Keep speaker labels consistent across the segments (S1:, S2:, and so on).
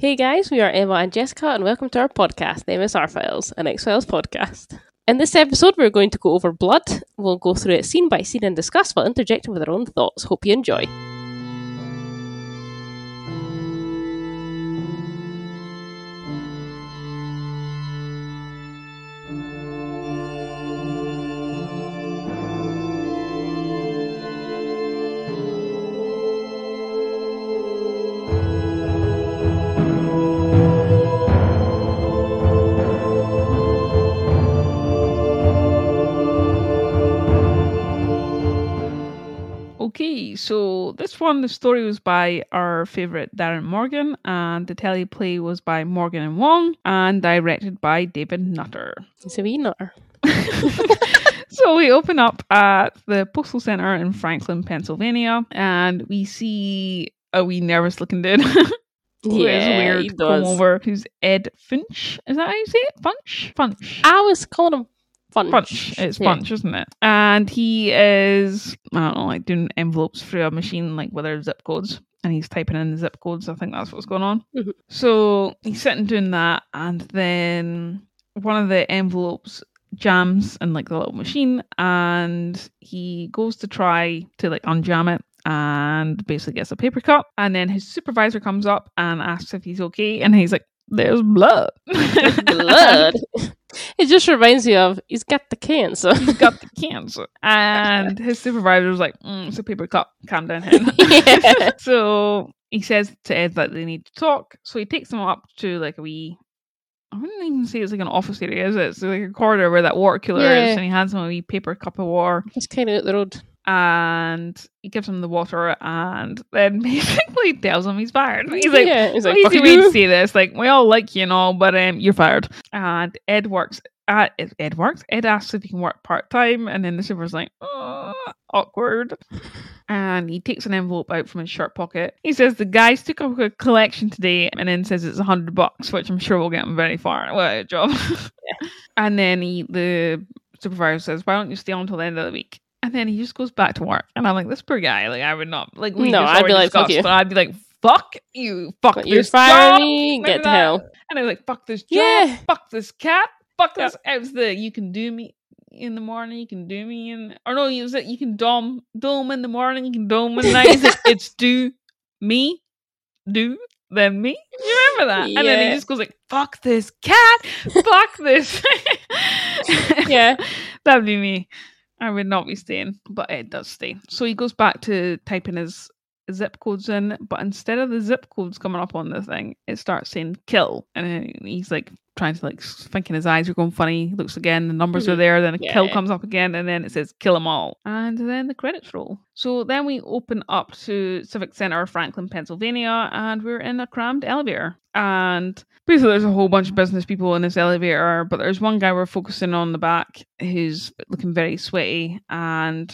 S1: Hey guys, we are Emma and Jessica, and welcome to our podcast, the MSR Files, an X-Files podcast. In this episode, we're going to go over blood. We'll go through it scene by scene and discuss while interjecting with our own thoughts. Hope you enjoy.
S2: Okay, so the story was by our favourite Darren Morgan, and the teleplay was by Morgan and Wong, and directed by David Nutter.
S1: It's a wee nutter.
S2: So we open up at the Postal Center in Franklin, Pennsylvania, and we see a wee nervous looking dude.
S1: Yeah, he
S2: Come
S1: does.
S2: over, who's Ed Finch. Is that how you say it? Funch?
S1: I was calling him Funch.
S2: Funch. It's
S1: Yeah.
S2: Funch, isn't it? And he is, I don't know, like doing envelopes through a machine, like with their zip codes. And he's typing in the zip codes. I think that's what's going on.
S1: Mhm.
S2: So he's sitting doing that, and then one of the envelopes jams in like the little machine, and he goes to try to like unjam it and basically gets a paper cut. And then his supervisor comes up and asks if he's okay, and he's like, "There's blood."
S1: Blood. It just reminds me of, he's got the cancer.
S2: He's got the cancer. And his supervisor was like, it's a paper cut. Calm down, hen.
S1: Yeah.
S2: So he says to Ed that they need to talk. So he takes them up to like a wee, I wouldn't even say it's like an office area, is it? It's like a corridor where that water cooler
S1: Yeah.
S2: is. And he hands him a wee paper cup of water.
S1: Just kind of out the road.
S2: And he gives him the water and then basically tells him he's fired. He's like,
S1: yeah, he's like,
S2: easy
S1: fuck
S2: way to
S1: you.
S2: say this. Like, we all like you and all, but you're fired. And Ed asks if he can work part time, and then the super's like, awkward. And he takes an envelope out from his shirt pocket. He says the guys took up a collection today, and then says it's $100, which I'm sure will get him very far. What a job. And then the supervisor says, "Why don't you stay on until the end of the week?" And then he just goes back to work. And I'm like, this poor guy, like, I would not, like, we
S1: No,
S2: just
S1: I'd be
S2: already
S1: like, fuck
S2: discussed,
S1: you.
S2: but I'd be like, fuck you, fuck
S1: But you're
S2: this
S1: firing
S2: job,
S1: me,
S2: like
S1: get to
S2: that.
S1: hell.
S2: And I was like, fuck this job,
S1: Yeah.
S2: fuck this cat, fuck
S1: Yeah.
S2: this. It was the, you can do me in the morning, you can do me in, or no, it was that you can dome in the morning, you can dome in the night. He's like, it's do, then me. You remember that? And then he
S1: Yeah.
S2: just goes like, fuck this cat, fuck this.
S1: Yeah.
S2: That'd be me. I would not be staying, but Ed does stay. So he goes back to typing his zip codes in, but instead of the zip codes coming up on the thing, it starts saying kill. And then he's like trying to like thinking his eyes are going funny. He looks again, the numbers are there, then a kill
S1: Yeah.
S2: comes up again, and then it says kill them all. And then the credits roll. So then we open up to Civic Center, Franklin, Pennsylvania, and we're in a crammed elevator. And basically there's a whole bunch of business people in this elevator, but there's one guy we're focusing on the back who's looking very sweaty, and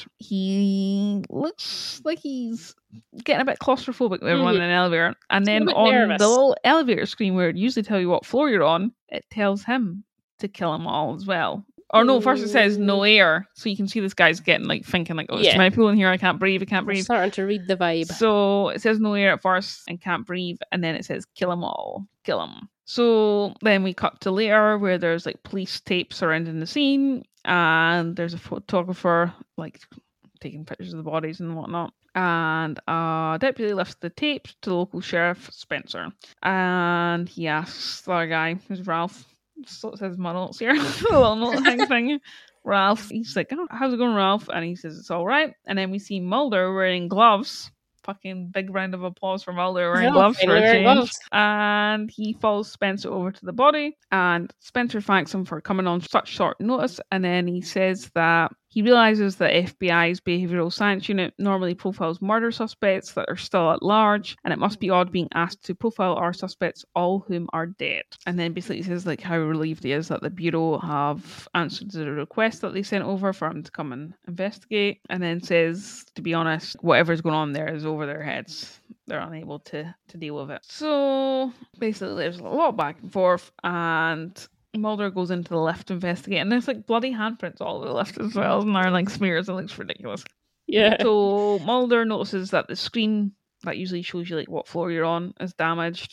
S2: he looks like he's getting a bit claustrophobic with everyone in an elevator. And
S1: He's a
S2: then
S1: bit
S2: on
S1: nervous.
S2: the little elevator screen where it usually tell you what floor you're on, it tells him to kill them all as well. Or no, first it says no air, so you can see this guy's getting like thinking like, oh, there's too many people in here, I can't breathe.
S1: I'm starting to read the vibe.
S2: So it says no air at first and can't breathe, and then it says kill them all, kill them. So then we cut to later where there's like police tape surrounding the scene, and there's a photographer like taking pictures of the bodies and whatnot. And a deputy lifts the tape to the local sheriff, Spencer, and he asks the other guy, who's Ralph. So it says my notes here, a little note thing. Ralph, he's like, oh, how's it going, Ralph? And he says it's all right. And then we see Mulder wearing gloves. Fucking big round of applause for Mulder wearing gloves for a change. And he follows Spencer over to the body, and Spencer thanks him for coming on such short notice. And then he says that he realizes that FBI's Behavioral Science Unit normally profiles murder suspects that are still at large, and it must be odd being asked to profile our suspects, all whom are dead. And then basically he says like how relieved he is that the Bureau have answered the request that they sent over for him to come and investigate, and then says, to be honest, whatever's going on there is over their heads. They're unable to deal with it. So basically there's a lot back and forth, and Mulder goes into the lift to investigate, and there's like bloody handprints all over the lift as well, and they're like smears. It looks ridiculous.
S1: Yeah.
S2: So Mulder notices that the screen that usually shows you like what floor you're on is damaged,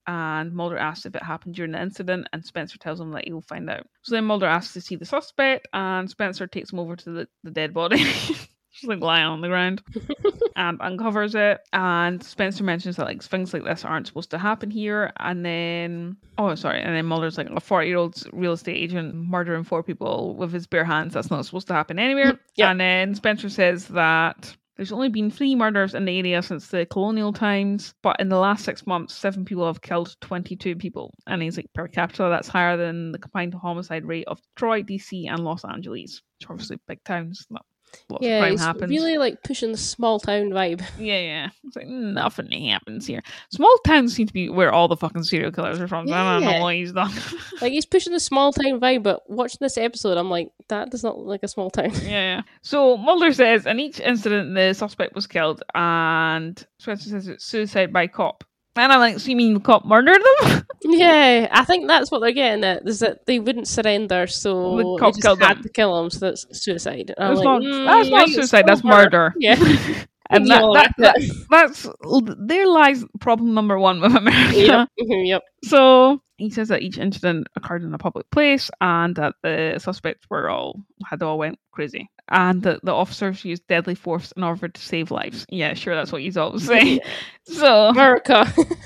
S2: And Mulder asks if it happened during the incident, and Spencer tells him that he'll find out. So then Mulder asks to see the suspect, and Spencer takes him over to the dead body. She's like lying on the ground and uncovers it. And Spencer mentions that like things like this aren't supposed to happen here. And then Mulder's like, a 40-year-old real estate agent murdering 4 people with his bare hands. That's not supposed to happen anywhere.
S1: Yep.
S2: And then Spencer says that there's only been 3 murders in the area since the colonial times, but in the last 6 months, 7 people have killed 22 people. And he's like, per capita, that's higher than the combined homicide rate of Detroit, DC, and Los Angeles, which are obviously big towns. Lots of crime
S1: he's
S2: happens.
S1: really like pushing the small town vibe.
S2: Yeah. It's like nothing happens here. Small towns seem to be where all the fucking serial killers are from. I don't know what he's done.
S1: Like he's pushing the small town vibe, but watching this episode, I'm like, that does not look like a small town.
S2: Yeah. So Mulder says in each incident the suspect was killed, and Spencer says it's suicide by cop. And I'm like, so you mean the cop murdered them?
S1: Yeah, I think that's what they're getting at, is that they wouldn't surrender, so
S2: The cop
S1: they just
S2: killed
S1: had
S2: them.
S1: to kill them, so that's suicide. And I'm
S2: That's
S1: like,
S2: not
S1: yeah,
S2: suicide,
S1: it's
S2: that's murder.
S1: Yeah.
S2: And that's there lies problem number 1 with America.
S1: Yep.
S2: So he says that each incident occurred in a public place, and that the suspects had all went crazy, and that the officers used deadly force in order to save lives. Yeah, sure, that's what he's always saying. So
S1: America.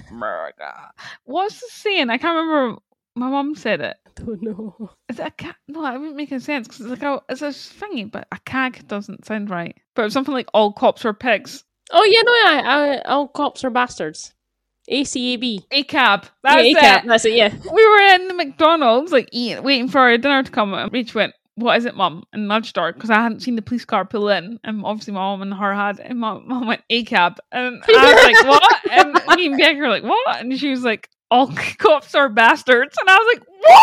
S2: What's the saying? I can't remember. My mum said it.
S1: I don't know.
S2: Is it a cat? No, that wouldn't make any sense because it's like it's a thingy, but a cag doesn't sound right. But it's something like all cops are pigs.
S1: Oh yeah, no, all cops are bastards. ACAB.
S2: ACAB. That's
S1: ACAB.
S2: it.
S1: That's it. Yeah.
S2: We were in the McDonald's, like waiting for our dinner to come, and Rach went, "What is it, Mum?" and nudged her because I hadn't seen the police car pull in, and obviously my mum and her had, and my mum went ACAB, and I was like, "What?" And me and Becky were like, "What?" and she was like, "All cops are bastards," and I was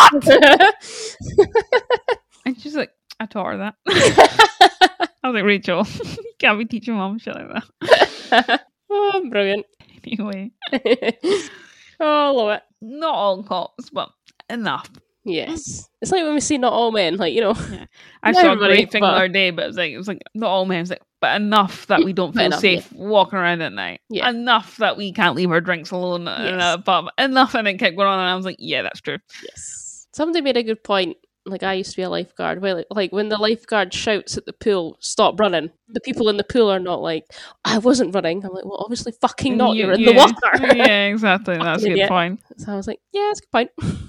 S2: like, "What?" And she's like, "I taught her that." I was like, "Rachel, you can't be teaching mum shit like that."
S1: Oh, brilliant.
S2: Anyway,
S1: oh, I love it.
S2: not all cops, but enough.
S1: Yes. It's like when we see not all men, like,
S2: I
S1: not
S2: saw a
S1: everybody,
S2: great thing the
S1: but-
S2: other day, but it was like not all men. It's like, but enough that we don't
S1: But
S2: feel
S1: enough,
S2: safe walking around at night.
S1: Yeah.
S2: Enough that we can't leave our drinks alone in
S1: Yes.
S2: a pub. Enough, and it kept going on, and I was like, yeah, that's true.
S1: Yes. Somebody made a good point. Like, I used to be a lifeguard. Where, like when the lifeguard shouts at the pool, stop running, the people in the pool are not like, I wasn't running. I'm like, well, obviously fucking not. You're in the water.
S2: Yeah, exactly. That's a good
S1: idiot.
S2: point.
S1: So I was like, yeah, that's a good point.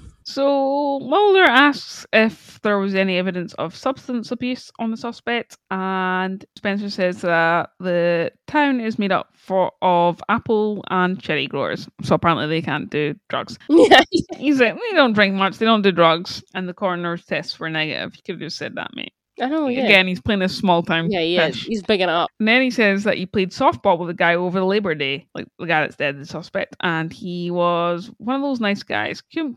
S2: So Mulder asks if there was any evidence of substance abuse on the suspect, and Spencer says that the town is made up of apple and cherry growers, so apparently they can't do drugs.
S1: Yeah.
S2: He's like, they don't drink much, they don't do drugs, and the coroner's tests were negative. You could have just said that, mate.
S1: I know, yeah.
S2: Again, he's playing a small town
S1: Yeah, he is.
S2: fish.
S1: He's bigging it up.
S2: And then he says that he played softball with a guy over the Labor Day, like the guy that's dead, the suspect, and he was one of those nice guys. Couldn't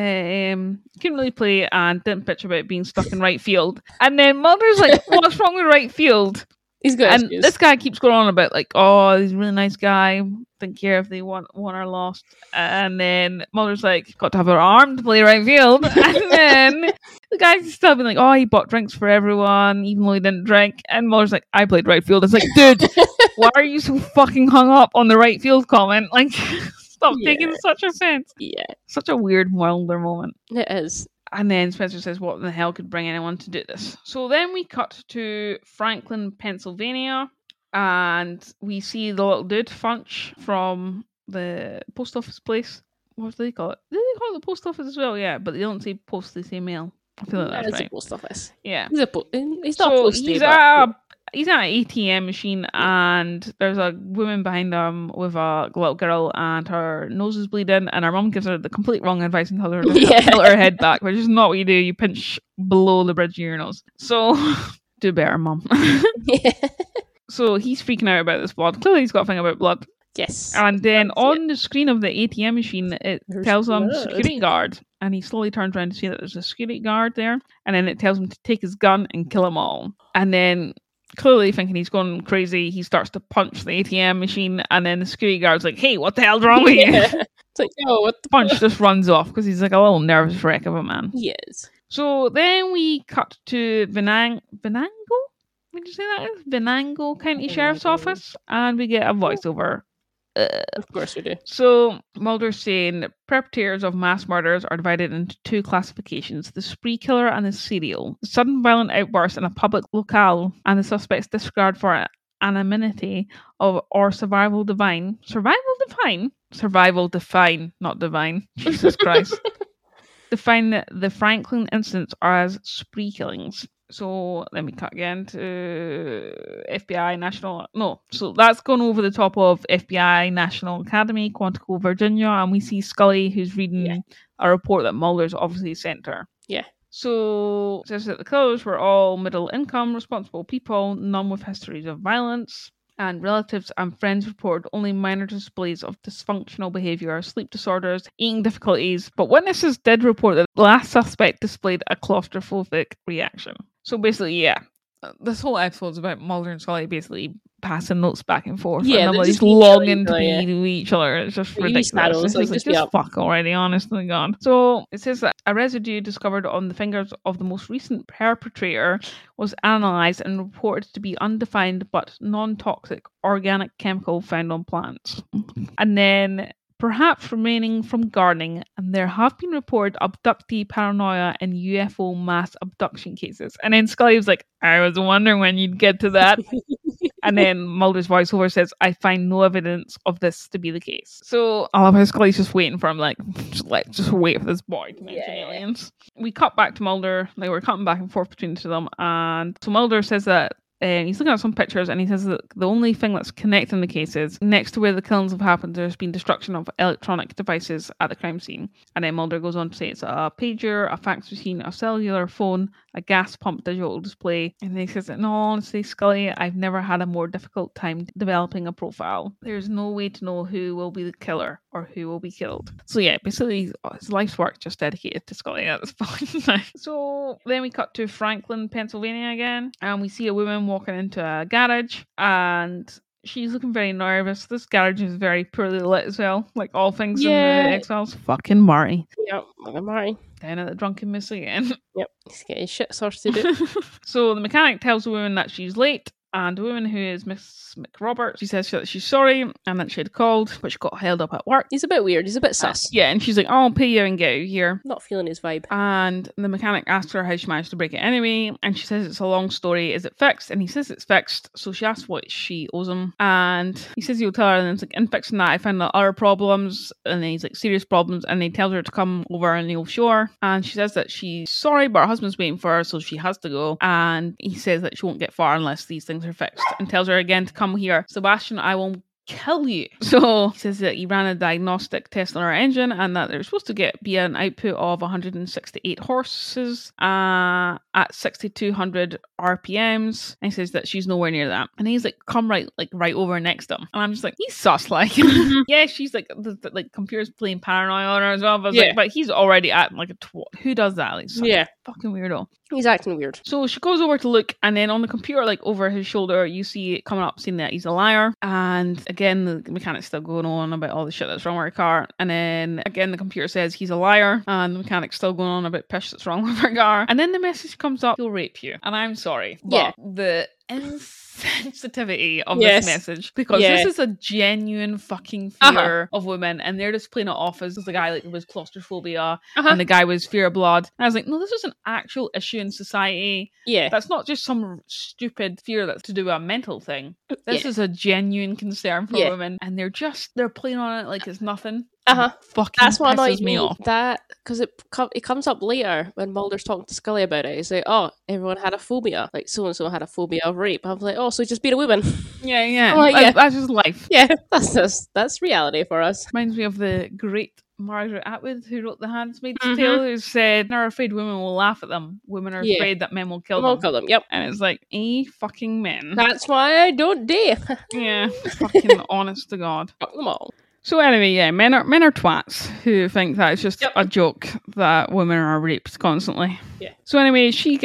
S2: really play and didn't bitch about being stuck in right field. And then Mulder's like, what's wrong with right field?
S1: He's good.
S2: And this guy keeps going on about like, oh, he's a really nice guy. Don't care if they won or lost. And then Mulder's like, got to have an arm to play right field. And then the guy's still being like, oh, he bought drinks for everyone, even though he didn't drink. And Mulder's like, I played right field. It's like, dude, why are you so fucking hung up on the right field comment? Like, stop taking such offense.
S1: Yeah.
S2: Such a weird Mulder moment.
S1: It is.
S2: And then Spencer says, what in the hell could bring anyone to do this? So then we cut to Franklin, Pennsylvania, and we see the little dude, Funch, from the post office place. What do they call it? Do they call it the post office as well? Yeah, but they don't say post, they say mail. I feel like
S1: That
S2: that's
S1: is a
S2: right.
S1: post office.
S2: Yeah.
S1: He's not
S2: So
S1: posty,
S2: he's
S1: but
S2: at an ATM machine, and there's a woman behind him with a little girl, and her nose is bleeding, and her mum gives her the complete wrong advice and tells her to tilt her head back, which is not what you do. You pinch below the bridge of your nose. So do better, mum.
S1: yeah.
S2: So he's freaking out about this blood. Clearly he's got a thing about blood.
S1: Yes.
S2: And then
S1: That's
S2: on the screen of the ATM machine, it
S1: There's
S2: tells him
S1: blood.
S2: security guard. And he slowly turns around to see that there's a security guard there. And then it tells him to take his gun and kill them all. And then, clearly thinking he's going crazy, he starts to punch the ATM machine. And then the security guard's like, hey, what the hell's wrong with you?
S1: It's like, yo, what the
S2: Punch just runs off because he's like a little nervous wreck of a man.
S1: He is.
S2: So then we cut to Venango? Would you say that is? Venango County Sheriff's
S1: Venango.
S2: Office. And we get a voiceover.
S1: Of course we do.
S2: So Mulder's saying that perpetrators of mass murders are divided into two classifications: the spree killer and the serial. Sudden violent outbursts in a public locale and the suspect's disregard for anonymity or survival define, not divine. Jesus Christ. Define the Franklin incidents as spree killings. So let me cut again to FBI National. No, so that's gone over the top of FBI National Academy, Quantico, Virginia, and we see Scully who's reading a report that Mulder's obviously sent her.
S1: Yeah.
S2: So it says that the killers were all middle income, responsible people, none with histories of violence. And relatives and friends reported only minor displays of dysfunctional behaviour, sleep disorders, eating difficulties, but witnesses did report that the last suspect displayed a claustrophobic reaction. So basically, yeah, this whole episode is about Mulder and Scully basically passing notes back and forth.
S1: Yeah,
S2: and nobody's longing to be to each other. It's just ridiculous. It's just fuck already, honestly, God. So it says that a residue discovered on the fingers of the most recent perpetrator was analysed and reported to be undefined but non-toxic organic chemical found on plants. And then perhaps remaining from gardening, and there have been reported abductee paranoia in UFO mass abduction cases. And then Scully was like, I was wondering when you'd get to that. And then Mulder's voiceover says, I find no evidence of this to be the case. So I love how Scully's just waiting for him, just wait for this boy to mention aliens. We cut back to Mulder, we're cutting back and forth between the two of them, and so Mulder says that he's looking at some pictures and he says that the only thing that's connecting the cases, next to where the killings have happened, there's been destruction of electronic devices at the crime scene. And then Mulder goes on to say it's a pager, a fax machine, a cellular phone, a gas pump digital display. And he says that, no, honestly, Scully, I've never had a more difficult time developing a profile. There's no way to know who will be the killer or who will be killed. So yeah, basically his life's work just dedicated to Scully at this point. So then we cut to Franklin, Pennsylvania again, and we see a woman walking into a garage, and she's looking very nervous. This garage is very poorly lit as well, like all things in the X-Files. Fucking Marty.
S1: Yep, Marty.
S2: Down at the drunken miss again.
S1: Yep, he's getting shit sorted out.
S2: So the mechanic tells the woman that she's late, and the woman, who is Miss McRoberts, she says that she's sorry and that she had called, but she got held up at work.
S1: He's a bit weird. He's a bit sus.
S2: Yeah, and she's like, I'll pay you and get out of here.
S1: Not feeling his vibe.
S2: And the mechanic asks her how she managed to break it anyway, and she says it's a long story. Is it fixed? And he says it's fixed. So she asks what she owes him, and he says he'll tell her, and it's like, in fixing that, I found out other problems, and then he's like, serious problems, and he tells her to come over and he'll show her. And she says that she's sorry, but her husband's waiting for her, so she has to go. And he says that she won't get far unless these things are fixed, and tells her again to come here. Sebastian, I will kill you. So he says that he ran a diagnostic test on her engine and that they're supposed to be an output of 168 horses at 6,200 RPMs. And he says that she's nowhere near that. And he's like, come right over next to him. And I'm just like, he's sus, like. Yeah, she's like, the computer's playing paranoia on her as well. But, but he's already acting like a twat. Who does that? Like, fucking weirdo.
S1: He's acting weird.
S2: So she goes over to look, and then on the computer, like over his shoulder, you see it coming up saying that he's a liar. And again, the mechanic's still going on about all the shit that's wrong with her car. And then again, the computer says he's a liar, and the mechanic's still going on about pish that's wrong with her car. And then the message comes up, he'll rape you. And I'm sorry, but the insensitivity of this message, because this is a genuine fucking fear of women, and they're just playing it off as the guy like was claustrophobia and the guy was fear of blood. And I was like, no, this is an actual issue in society. That's not just some stupid fear that's to do with a mental thing. This is a genuine concern for women, and they're playing on it like it's nothing. Fucking
S1: that's what
S2: pisses me off.
S1: That because it comes up later when Mulder's talking to Scully about it. He's like, oh, everyone had a phobia, like so and so had a phobia of rape. I was like, oh, so just beat a woman.
S2: I'm like, that's just life.
S1: That's reality for us.
S2: Reminds me of the great Margaret Atwood, who wrote The Handmaid's Tale, who said, "They're afraid women will laugh at them. Women are afraid that men will kill them."
S1: Yep.
S2: And it's like, fucking men.
S1: That's why I don't date.
S2: Fucking honest to God.
S1: Fuck them all.
S2: So anyway, men are twats who think that it's just a joke that women are raped constantly. So anyway, she gets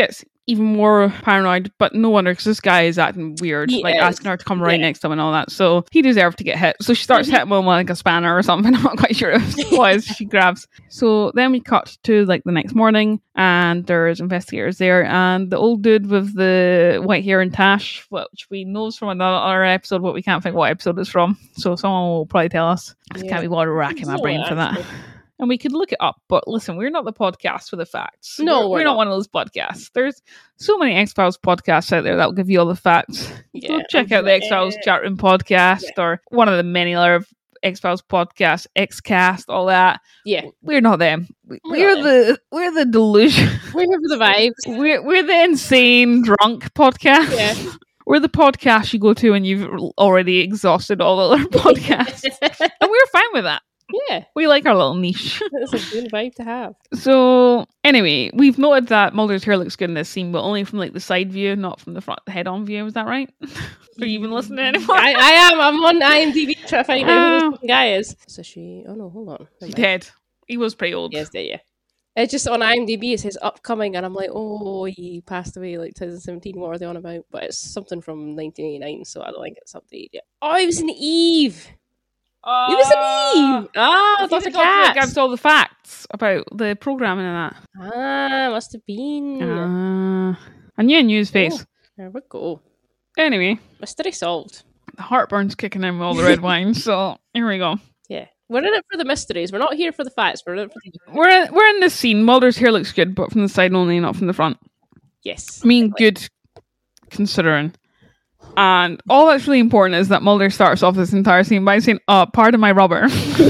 S2: even more paranoid, but no wonder, because this guy is acting weird,
S1: He
S2: like
S1: is.
S2: asking her to come right next to him and all that. So he deserved to get hit. So she starts hitting him with like a spanner or something. I'm not quite sure what it is she grabs. So then we cut to like the next morning, and there's investigators there, and the old dude with the white hair and tash, which we know from another episode, but we can't think what episode it's from. So someone will probably tell us. I can't be bothered racking my brain for that. And we could look it up, but listen, we're not the podcast for the facts.
S1: No,
S2: we're not one of those podcasts. There's so many X-Files podcasts out there that will give you all the facts.
S1: Yeah.
S2: Go check out the X-Files chat room podcast, or one of the many other X-Files podcasts, X-Cast, all that.
S1: Yeah.
S2: We're not them. We're the delusion.
S1: We're here for the vibes.
S2: We're the insane drunk podcast.
S1: Yeah.
S2: We're the podcast you go to when you've already exhausted all the other podcasts. And we're fine with that.
S1: Yeah.
S2: We like our little niche.
S1: That's a good vibe to have.
S2: So, anyway, we've noted that Mulder's hair looks good in this scene, but only from like the side view, not from the front head-on view. Is that right? Are you even listening anymore?
S1: I am. I'm on IMDb trying to find out who this guy is. So she... Oh, no, hold on.
S2: He's dead. He was pretty old.
S1: Yes, yeah. It's just on IMDb, it says upcoming, and I'm like, oh, he passed away like 2017. What are they on about? But it's something from 1989, so I don't think it's updated yet. Oh, he was in Eve. He was in Eve. Ah, that's a cat.
S2: Gives all the facts about the programming and that.
S1: Ah, must have been.
S2: I knew a news face.
S1: There we go.
S2: Anyway,
S1: Mystery solved.
S2: The heartburn's kicking in with all the red wine, so here we go.
S1: Yeah, we're in it for the mysteries. We're not here for the facts. We're in it for the...
S2: We're in this scene. Mulder's hair looks good, but from the side only, not from the front.
S1: Yes.
S2: I mean, good considering. And all that's really important is that Mulder starts off this entire scene by saying, pardon my rubber.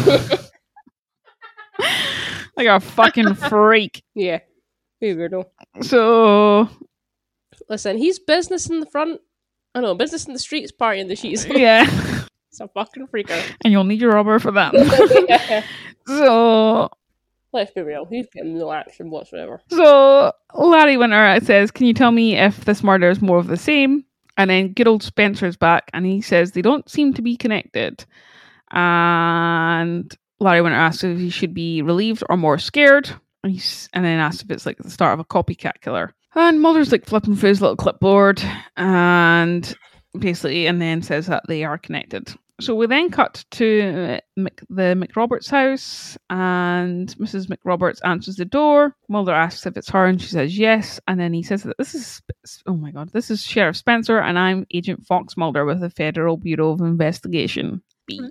S2: Like a fucking freak.
S1: Yeah. Be weirdo.
S2: So...
S1: Listen, he's business in the front. I know, business in the streets, party in the sheets.
S2: Yeah.
S1: It's a fucking freaker.
S2: And you'll need your rubber for that.
S1: Yeah.
S2: So...
S1: Let's be real. He's getting no action whatsoever.
S2: So, Larry Winter says, can you tell me if this murder is more of the same? And then good old Spencer's back, and he says they don't seem to be connected. And Larry Winter asks if he should be relieved or more scared. And then asks if it's like the start of a copycat killer. And Mulder's like flipping through his little clipboard, and then says that they are connected. So we then cut to the McRoberts house, and Mrs. McRoberts answers the door. Mulder asks if it's her, and she says yes. And then he says that this is Sheriff Spencer, and I'm Agent Fox Mulder with the Federal Bureau of Investigation.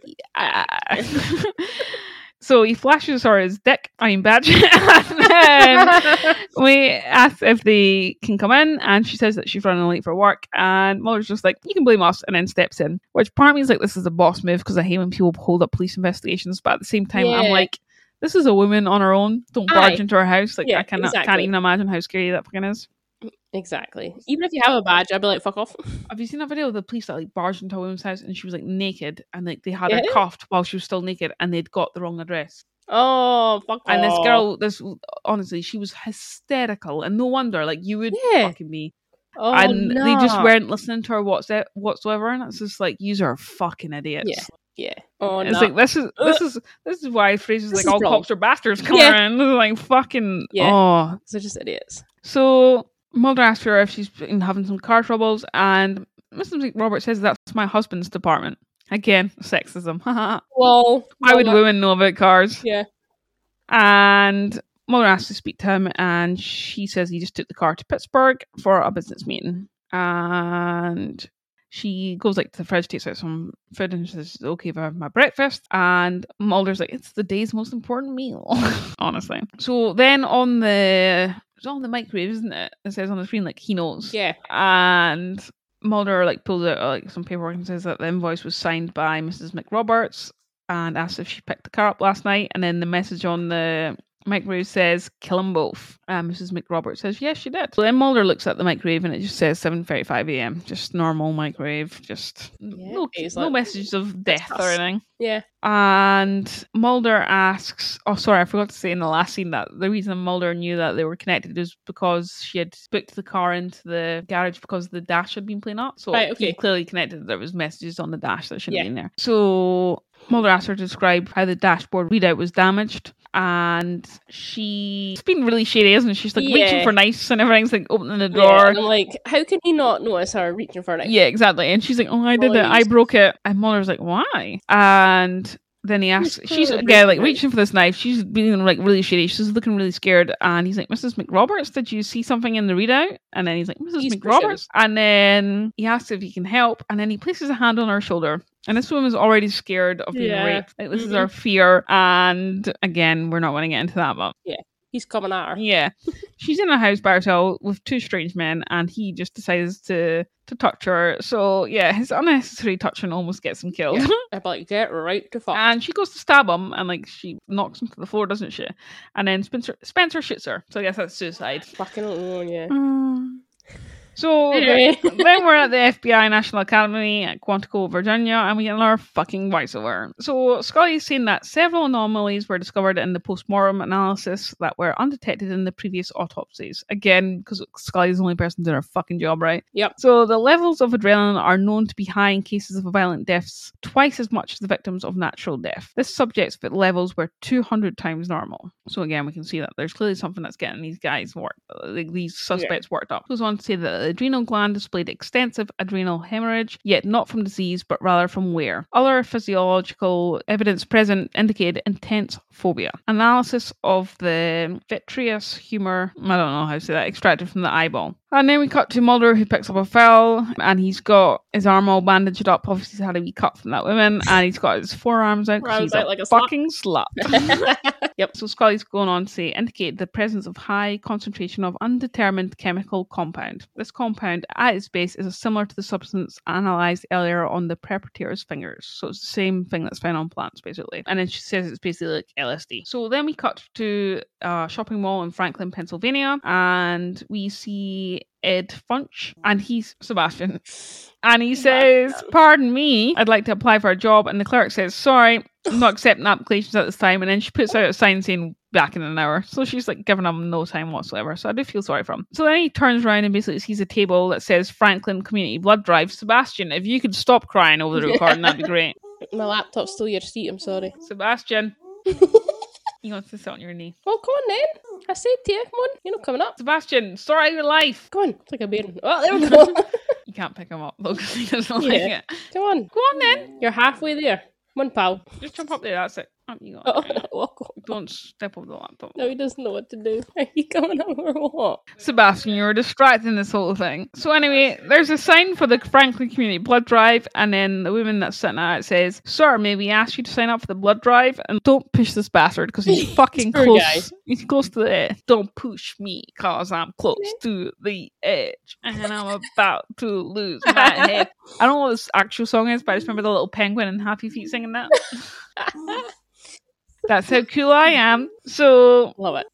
S2: So he flashes her his dick, badge, and then we ask if they can come in, and she says that she's running late for work, and Mulder's just like, you can blame us, and then steps in, which part of me is like, this is a boss move, because I hate when people hold up police investigations, but at the same time, I'm like, this is a woman on her own, don't barge into her house, like, I can't even imagine how scary that fucking is.
S1: Exactly. Even if you have a badge, I'd be like, fuck off.
S2: Have you seen that video of the police that like barged into a woman's house and she was like naked, and like they had her cuffed while she was still naked, and they'd got the wrong address?
S1: Oh, fuck off.
S2: And this girl, honestly, she was hysterical, and no wonder, like, you would fucking be.
S1: Oh,
S2: and
S1: no.
S2: they just weren't listening to her whatsoever, and it's just like, yous are fucking idiots.
S1: Yeah. Oh,
S2: it's
S1: no.
S2: like this is why phrases like all cops are bastards come around. Like fucking
S1: they're just idiots.
S2: So Mulder asks her if she's been having some car troubles, and Mrs. McRoberts says that's my husband's department. Again, sexism.
S1: Well,
S2: why would women know about cars?
S1: Yeah.
S2: And Mulder asks to speak to him, and she says he just took the car to Pittsburgh for a business meeting. And she goes like to the fridge, takes out some food, and says, okay, if I have my breakfast. And Mulder's like, it's the day's most important meal. Honestly. So then it's on the microwave, isn't it? It says on the screen, like, he knows.
S1: Yeah.
S2: And Mulder like pulls out like some paperwork and says that the invoice was signed by Mrs. McRoberts, and asks if she picked the car up last night. And then the message on the microwave says, kill them both. And Mrs. McRoberts says, yes, she did. So then Mulder looks at the microwave, and it just says 7:35 a.m. Just normal microwave. Just no messages of death or anything.
S1: Yeah.
S2: And Mulder asks, I forgot to say in the last scene that the reason Mulder knew that they were connected is because she had booked the car into the garage because the dash had been playing up. So he clearly connected that there was messages on the dash that shouldn't be in there. So Mulder asked her to describe how the dashboard readout was damaged. and she's been really shady, isn't she? She's like reaching for knives and everything's like opening the door.
S1: Yeah, and I'm like, how can he not notice her reaching for a knife?
S2: Yeah, exactly. And she's like, oh, I did it. I broke it. And Mulder's like, why? And then he asks, she's again like reaching for this knife. She's being like really shady. She's looking really scared. And he's like, Mrs. McRoberts, did you see something in the readout? And then he's like, Mrs. McRoberts. And then he asks if he can help. And then he places a hand on her shoulder. And this woman's already scared of being raped. Like, this is her fear. And again, we're not going to get into that, but
S1: he's coming at her.
S2: Yeah. She's in a house by herself with two strange men, and he just decides to touch her. So, yeah, his unnecessary touching almost gets him killed.
S1: Yeah. I'm like, get right to fuck.
S2: And she goes to stab him, and, like, she knocks him to the floor, doesn't she? And then Spencer shoots her. So I guess that's suicide.
S1: Fucking yeah.
S2: So then we're at the FBI National Academy at Quantico, Virginia, and we get another fucking voiceover. So Scully's saying that several anomalies were discovered in the post-mortem analysis that were undetected in the previous autopsies. Again, because Scully's the only person doing her fucking job, right?
S1: Yep.
S2: So the levels of adrenaline are known to be high in cases of violent deaths, twice as much as the victims of natural death. This subject's levels were 200 times normal. So again, we can see that there's clearly something that's getting these guys worked, like these suspects worked up. Goes on to say that the adrenal gland displayed extensive adrenal hemorrhage, yet not from disease, but rather from wear. Other physiological evidence present indicated intense phobia. Analysis of the vitreous humor, I don't know how to say that, extracted from the eyeball. And then we cut to Mulder, who picks up a file, and he's got his arm all bandaged up. Obviously, he's had a wee cut from that woman, and he's got his forearms out because he's like a fucking slut.
S1: Yep.
S2: So Scully's going on to say, indicate the presence of high concentration of undetermined chemical compound. This compound, at its base, is similar to the substance analysed earlier on the perpetrator's fingers. So it's the same thing that's found on plants, basically. And then she says it's basically like LSD. So then we cut to a shopping mall in Franklin, Pennsylvania, and we see Ed Funch, and he's Sebastian. And he says, pardon me, I'd like to apply for a job. And the clerk says, sorry, I'm not accepting applications at this time. And then she puts out a sign saying, back in an hour. So she's like giving him no time whatsoever. So I do feel sorry for him. So then he turns around and basically sees a table that says Franklin Community Blood Drive. Sebastian, if you could stop crying over the recording, that'd be great.
S1: My laptop's still your seat, I'm sorry.
S2: Sebastian. He wants to sit on your knee.
S1: Well, come on then. I said to you, come on. You're not coming up.
S2: Sebastian, sort out your life.
S1: Come on. It's like a bear. Oh, there we go.
S2: You can't pick him up though because he doesn't like it.
S1: Come on.
S2: Go on then.
S1: You're halfway there. Come on, pal.
S2: Just jump up there, that's it. Up you go. Don't step over the laptop.
S1: No, he doesn't know what to do. Are you coming over or what?
S2: Sebastian, you're distracting this whole thing. So anyway, there's a sign for the Franklin Community Blood Drive, and then the woman that's sitting at it says, sir, may we ask you to sign up for the blood drive? And don't push this bastard, because he's fucking close. Guy. He's close to the edge. Don't push me, because I'm close to the edge. And I'm about to lose my head. I don't know what this actual song is, but I just remember the little penguin and Happy Feet singing that. That's how cool I am. So
S1: love it.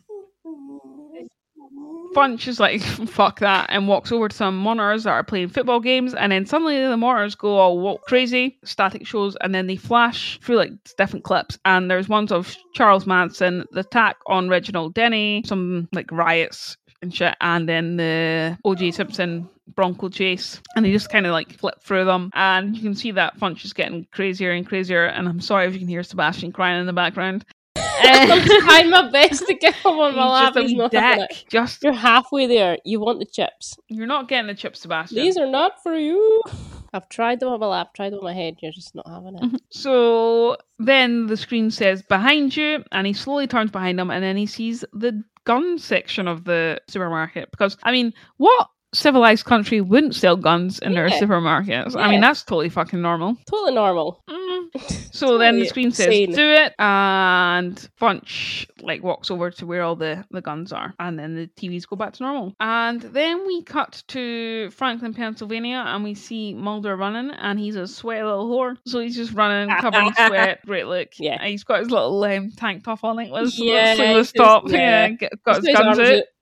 S2: Funch is like, fuck that, and walks over to some monitors that are playing football games, and then suddenly the monitors go all crazy, static shows, and then they flash through like different clips, and there's ones of Charles Manson, the attack on Reginald Denny, some like riots and shit, and then the O.J. Simpson Bronco chase, and they just kind of like flip through them, and you can see that Funch is getting crazier and crazier, and I'm sorry if you can hear Sebastian crying in the background.
S1: I'm trying my best to get him on my lap. He's not having it. You're halfway there. You want the chips.
S2: You're not getting the chips, Sebastian.
S1: These are not for you. I've tried them on my lap, tried them on my head. You're just not having it.
S2: So then the screen says behind you, and he slowly turns behind him, and then he sees the gun section of the supermarket. Because, I mean, what civilized country wouldn't sell guns in their supermarkets? I mean, that's totally fucking normal.
S1: Totally normal.
S2: So then the screen says do it, and Funch like walks over to where all the guns are, and then the TVs go back to normal. And then we cut to Franklin, Pennsylvania, and we see Mulder running, and he's a sweaty little whore. So he's just running, covered in sweat. Great look. Yeah. And he's got his little tank top on, like with sleeveless top. Got his guns out.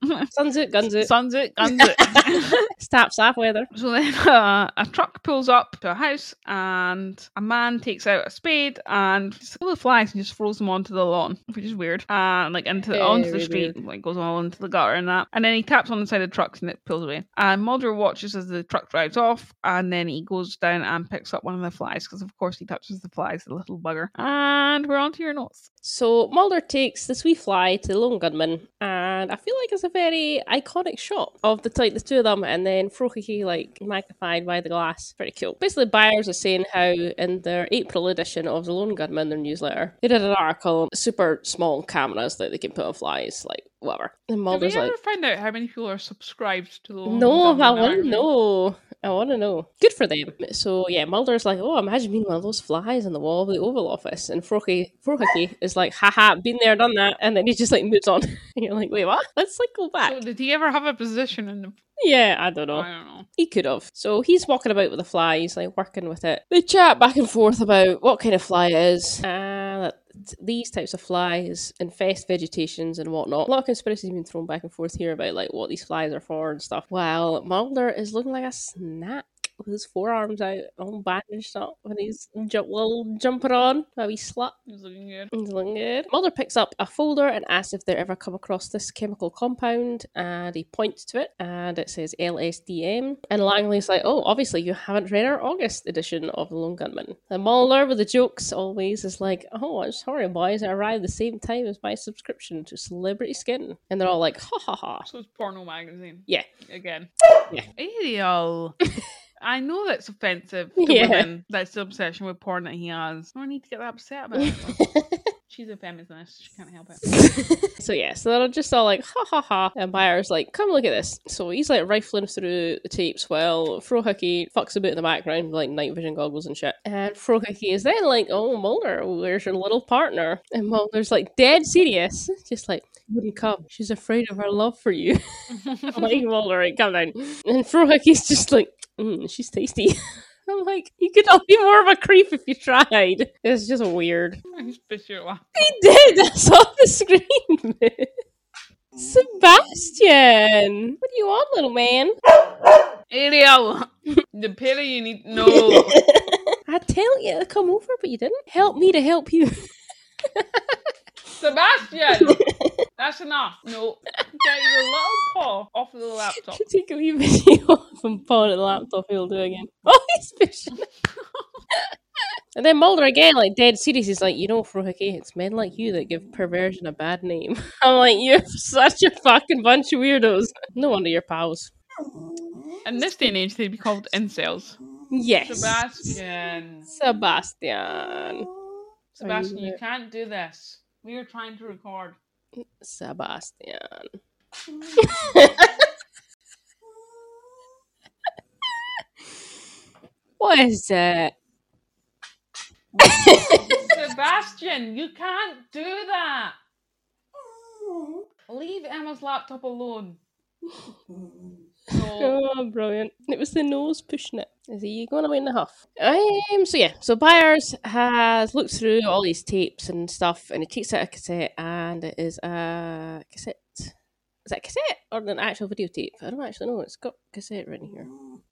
S1: Sun's it, guns it.
S2: Sun's it, guns it.
S1: Stop, weather.
S2: So then a truck pulls up to a house and a man takes out a spade and full of flies and just throws them onto the lawn, which is weird. Onto the street,
S1: weird.
S2: like goes all into the gutter and that. And then he taps on the side of the truck and it pulls away. And Mulder watches as the truck drives off, and then he goes down and picks up one of the flies because of course he touches the flies, the little bugger. And we're on to your notes.
S1: So Mulder takes this wee fly to the lone gunman, and I feel like it's a very iconic shot of the two of them, and then Frokeke like magnified by the glass. Pretty cool. Basically, Byers is saying how in their April edition of the Lone Gunman, their newsletter, they did an article on super small cameras that they can put on flies, like whatever. And Mulder's
S2: Did we
S1: like,
S2: ever find out how many people are subscribed to the Lone
S1: "No,
S2: Gunman
S1: I want to
S2: magazine?
S1: know. I want to know. Good for them." So yeah, Mulder's like, "Oh, imagine being one of those flies on the wall of the Oval Office," and Frokeke is like, "Haha, been there, done that," and then he just like moves on. And you're like, "Wait, what? Let's like go back."
S2: So did he ever have a position in the...
S1: Yeah, I don't know.
S2: I don't know.
S1: He could have. So he's walking about with the fly. He's like working with it. They chat back and forth about what kind of fly it is. That these types of flies infest vegetations and whatnot. A lot of conspiracies have been thrown back and forth here about like what these flies are for and stuff. While Mulder is looking like a snack with his forearms out, all bandaged up, and he's little jumper on, a wee slut.
S2: He's looking good.
S1: He's looking good. Mulder picks up a folder and asks if they've ever come across this chemical compound, and he points to it, and it says LSDM. And Langley's like, "Oh, obviously you haven't read our August edition of The Lone Gunman." And Mulder, with the jokes always, is like, "Oh, I'm sorry, boys, I arrived the same time as my subscription to Celebrity Skin." And they're all like, "Ha ha ha."
S2: So it's porno magazine.
S1: Yeah.
S2: Again.
S1: Yeah.
S2: Ariel. I know that's offensive to women. That's the obsession with porn that he has. I don't need to get that upset about it. She's a feminist. She can't help it.
S1: So yeah, so they're just all like, "Ha ha ha." And Byers like, "Come look at this." So he's like rifling through the tapes while Frokeke fucks a bit in the background with like night vision goggles and shit. And Frokeke is then like, "Oh, Mulder, where's your little partner?" And Mulder's like dead serious. Just like, "Wouldn't come. She's afraid of her love for you." I'm like, "Mulder, right, calm down." And Frokeke's just like, "She's tasty." I'm like, you could not be more of a creep if you tried. It's just weird.
S2: He's pissed your laugh.
S1: He did! I saw the screen! Sebastian! What do you want, little man?
S2: Ariel! The pair of you need to know.
S1: I tell you to come over, but you didn't. Help me to help you.
S2: Sebastian! That's enough. No. Get your little paw off of the laptop.
S1: Take a wee video off and pawn at the laptop, he'll do again. Oh, he's fishing. And then Mulder again, like dead serious, he's like, "You know, Frokeke, it's men like you that give perversion a bad name." I'm like, "You're such a fucking bunch of weirdos." No wonder you're pals.
S2: In this day and age, they'd be called incels.
S1: Yes.
S2: Sebastian, you can't do this. We are trying to record.
S1: Sebastian. What is it?
S2: Sebastian, you can't do that. Leave Emma's laptop alone.
S1: Oh, brilliant. It was the nose pushing it. Is he going away in a huff? So Byers has looked through all these tapes and stuff, and he takes out a cassette, and it is a cassette. Is that a cassette or an actual videotape? I don't actually know. It's got cassette written here.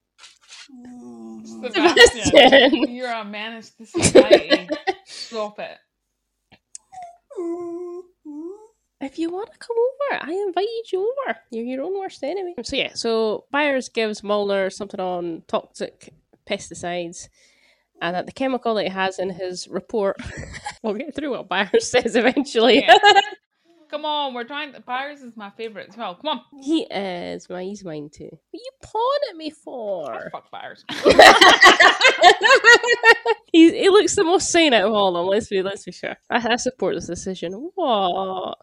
S2: Sebastian, you're a menace to society. Stop it.
S1: If you want to come over, I invited you over. You're your own worst enemy. So Byers gives Mulder something on toxic pesticides, and that the chemical that he has in his report, we'll get through what Byers says eventually.
S2: Yeah. Come on, we're trying to... Byers is my favourite as well. Come on.
S1: He is. He's mine too. What are you pawing at me for?
S2: Oh, fuck Byers.
S1: He looks the most sane out of all of them, let's be sure. I support this decision. What?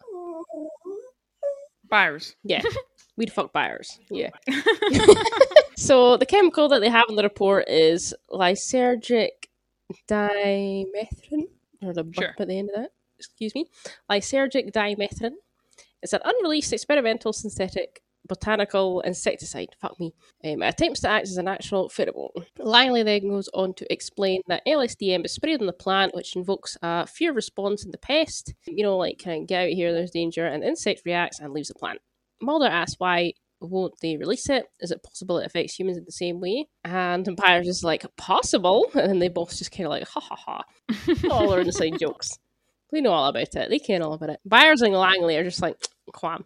S2: Byers.
S1: Yeah. We'd fuck Byers. Yeah. So the chemical that they have in the report is lysergic dimethrin. Or the burp at the end of that. Excuse me. Lysergic dimethrin. It's an unreleased experimental synthetic botanical insecticide. Fuck me. It attempts to act as a natural pheromone. Langley then goes on to explain that LSDM is sprayed on the plant, which invokes a fear response in the pest. You know, like, kind of get out of here, there's danger, and the insect reacts and leaves the plant. Mulder asks why won't they release it? Is it possible it affects humans in the same way? And Byers is like, possible? And then they both just kind of like, ha ha ha. All are inside jokes. They know all about it. They care all about it. Byers and Langley are just like, quam.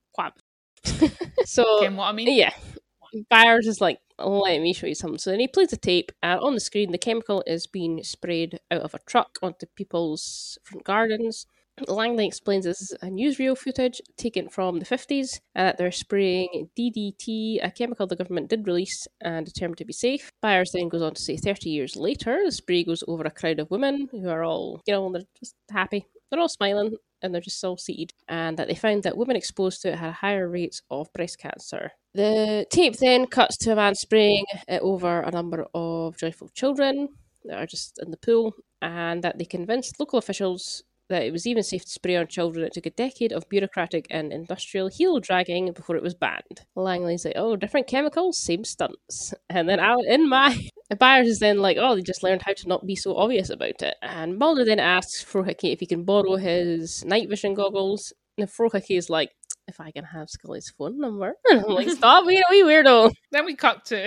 S1: So,
S2: what I mean?
S1: Yeah. Byers is like, let me show you something. So then he plays the tape, and on the screen, the chemical is being sprayed out of a truck onto people's front gardens. Langley explains this is a newsreel footage taken from the 50s, and that they're spraying DDT, a chemical the government did release and determined to be safe. Byers then goes on to say 30 years later, the spray goes over a crowd of women who are all, they're just happy. They're all smiling, and they're just all seated, and that they found that women exposed to it had higher rates of breast cancer. The tape then cuts to a man spraying it over a number of joyful children that are just in the pool, and that they convinced local officials that it was even safe to spray on children. It took a decade of bureaucratic and industrial heel dragging before it was banned. Langley's like, oh, different chemicals, same stunts. And then out in my... Byers is then like, oh, they just learned how to not be so obvious about it. And Mulder then asks Frohike if he can borrow his night vision goggles. And Frohike is like, if I can have Scully's phone number. And I'm like, stop being a wee weirdo.
S2: Then we cut to...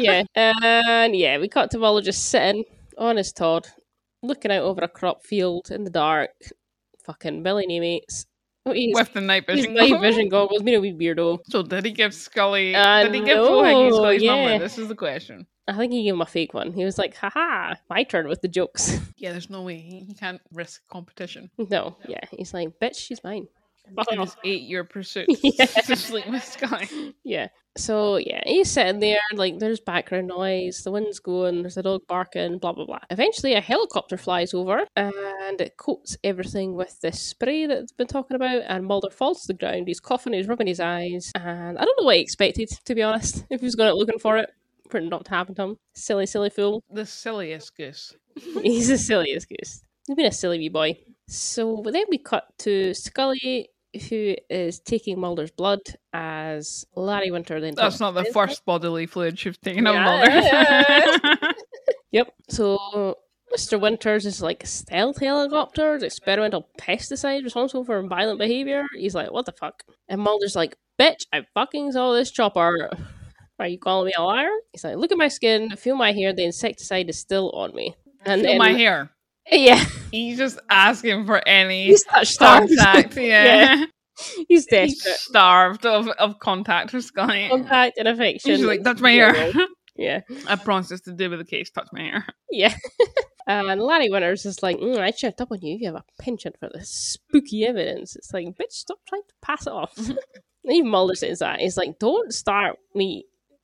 S1: we cut to Mulder just sitting on his Todd, looking out over a crop field in the dark. Fucking Billy Namates.
S2: With the night vision
S1: goggles. Night vision goggles, being a wee weirdo.
S2: So did he give Scully... did he give Frohike Scully's number? This is the question.
S1: I think he gave him a fake one. He was like, haha, my turn with the jokes.
S2: Yeah, there's no way. He can't risk competition.
S1: No, yeah. He's like, bitch, she's mine.
S2: In his 8-year pursuit to sleep with Scully.
S1: Yeah. So, yeah, he's sitting there, like, there's background noise, the wind's going, there's a dog barking, blah, blah, blah. Eventually, a helicopter flies over, and it coats everything with this spray that it's been talking about, and Mulder falls to the ground, he's coughing, he's rubbing his eyes, and I don't know what he expected, to be honest, if he was going out looking for it. For it not to happen to him. Silly fool.
S2: The silliest goose.
S1: He's the silliest goose. He's been a silly wee boy. So then we cut to Scully, who is taking Mulder's blood as Larry Winter then...
S2: That's not the first bodily fluid she's taken of Mulder.
S1: Yep. So Mr. Winters is like, stealth helicopters, experimental pesticide responsible for violent behaviour. He's like, what the fuck? And Mulder's like, bitch, I fucking saw this chopper. Are you calling me a liar? He's like, look at my skin, feel my hair, the insecticide is still on me. And
S2: feel my hair?
S1: Yeah.
S2: He's just asking for any contact. Yeah.
S1: He's desperate.
S2: He's starved of contact with Scully.
S1: Contact and affection.
S2: He's like, touch my hair.
S1: Yeah.
S2: I promise this to do with the case, touch my hair.
S1: Yeah. And Larry Winters is like, I checked up on you. You have a penchant for this spooky evidence. It's like, bitch, stop trying to pass it off. Even Mulder says that. He's like, don't start with me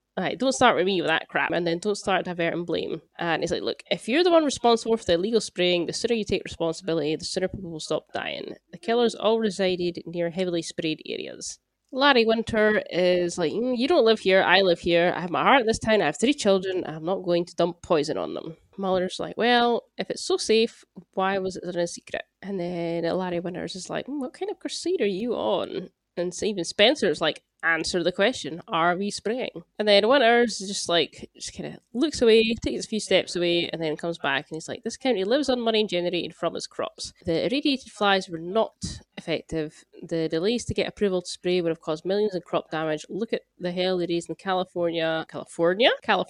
S1: with that crap, and then don't start diverting blame. And he's like, look, if you're the one responsible for the illegal spraying, the sooner you take responsibility, the sooner people will stop dying. The killers all resided near heavily sprayed areas. Larry Winter is like, you don't live here, I live here, I have my heart in this town, I have 3 children, I'm not going to dump poison on them. Mulder's like, well, if it's so safe, why was it done in secret? And then Larry Winters is like, what kind of crusade are you on? And so even Spencer's like, answer the question, are we spraying? And then Winters just kind of looks away, takes a few steps away, and then comes back and he's like, this county lives on money generated from its crops. The irradiated flies were not effective. The delays to get approval to spray would have caused millions in crop damage. Look at the hell they raised in California. California,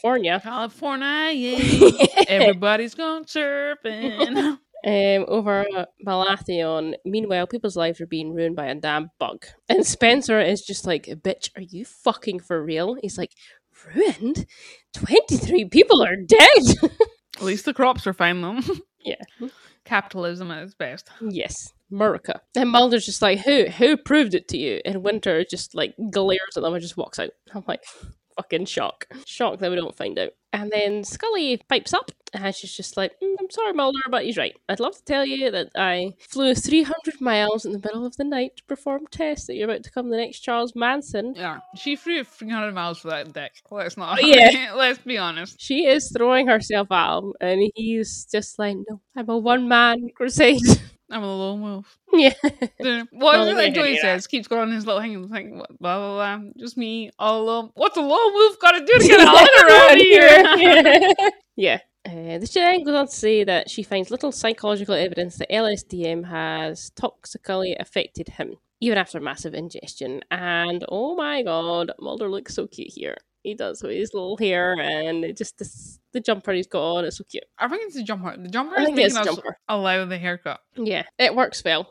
S2: yeah. Everybody's gone surfing.
S1: Over Malathion. Meanwhile, people's lives are being ruined by a damn bug. And Spencer is just like, bitch, are you fucking for real? He's like, ruined? 23 people are dead!
S2: At least the crops are fine, though.
S1: Yeah.
S2: Capitalism at its best.
S1: Yes. America. And Mulder's just like, who proved it to you? And Winter just like glares at them and just walks out. I'm like, fucking shock that we don't find out. And then Scully pipes up and she's just like, I'm sorry Mulder, but he's right. I'd love to tell you that I flew 300 miles in the middle of the night to perform tests that you're about to become the next Charles Manson.
S2: Yeah, she flew 300 miles for that dick. Let's not.
S1: Yeah.
S2: Let's be honest.
S1: She is throwing herself at him and he's just like, no, I'm a one-man crusade.
S2: I'm a lone wolf.
S1: Yeah.
S2: What is it he says? Keeps going on his little hanging thing. Blah, blah, blah. Just me, all alone. What's a lone wolf got to do to get out around here?
S1: Yeah. The then goes on to say that she finds little psychological evidence that LSDM has toxically affected him. even after massive ingestion. And oh my god, Mulder looks so cute here. He does with his little hair and the jumper he's got on. It's so cute.
S2: I think it's the jumper. The jumper
S1: I
S2: is
S1: think it's
S2: making
S1: the
S2: us
S1: jumper.
S2: allow the haircut.
S1: Yeah, it works well.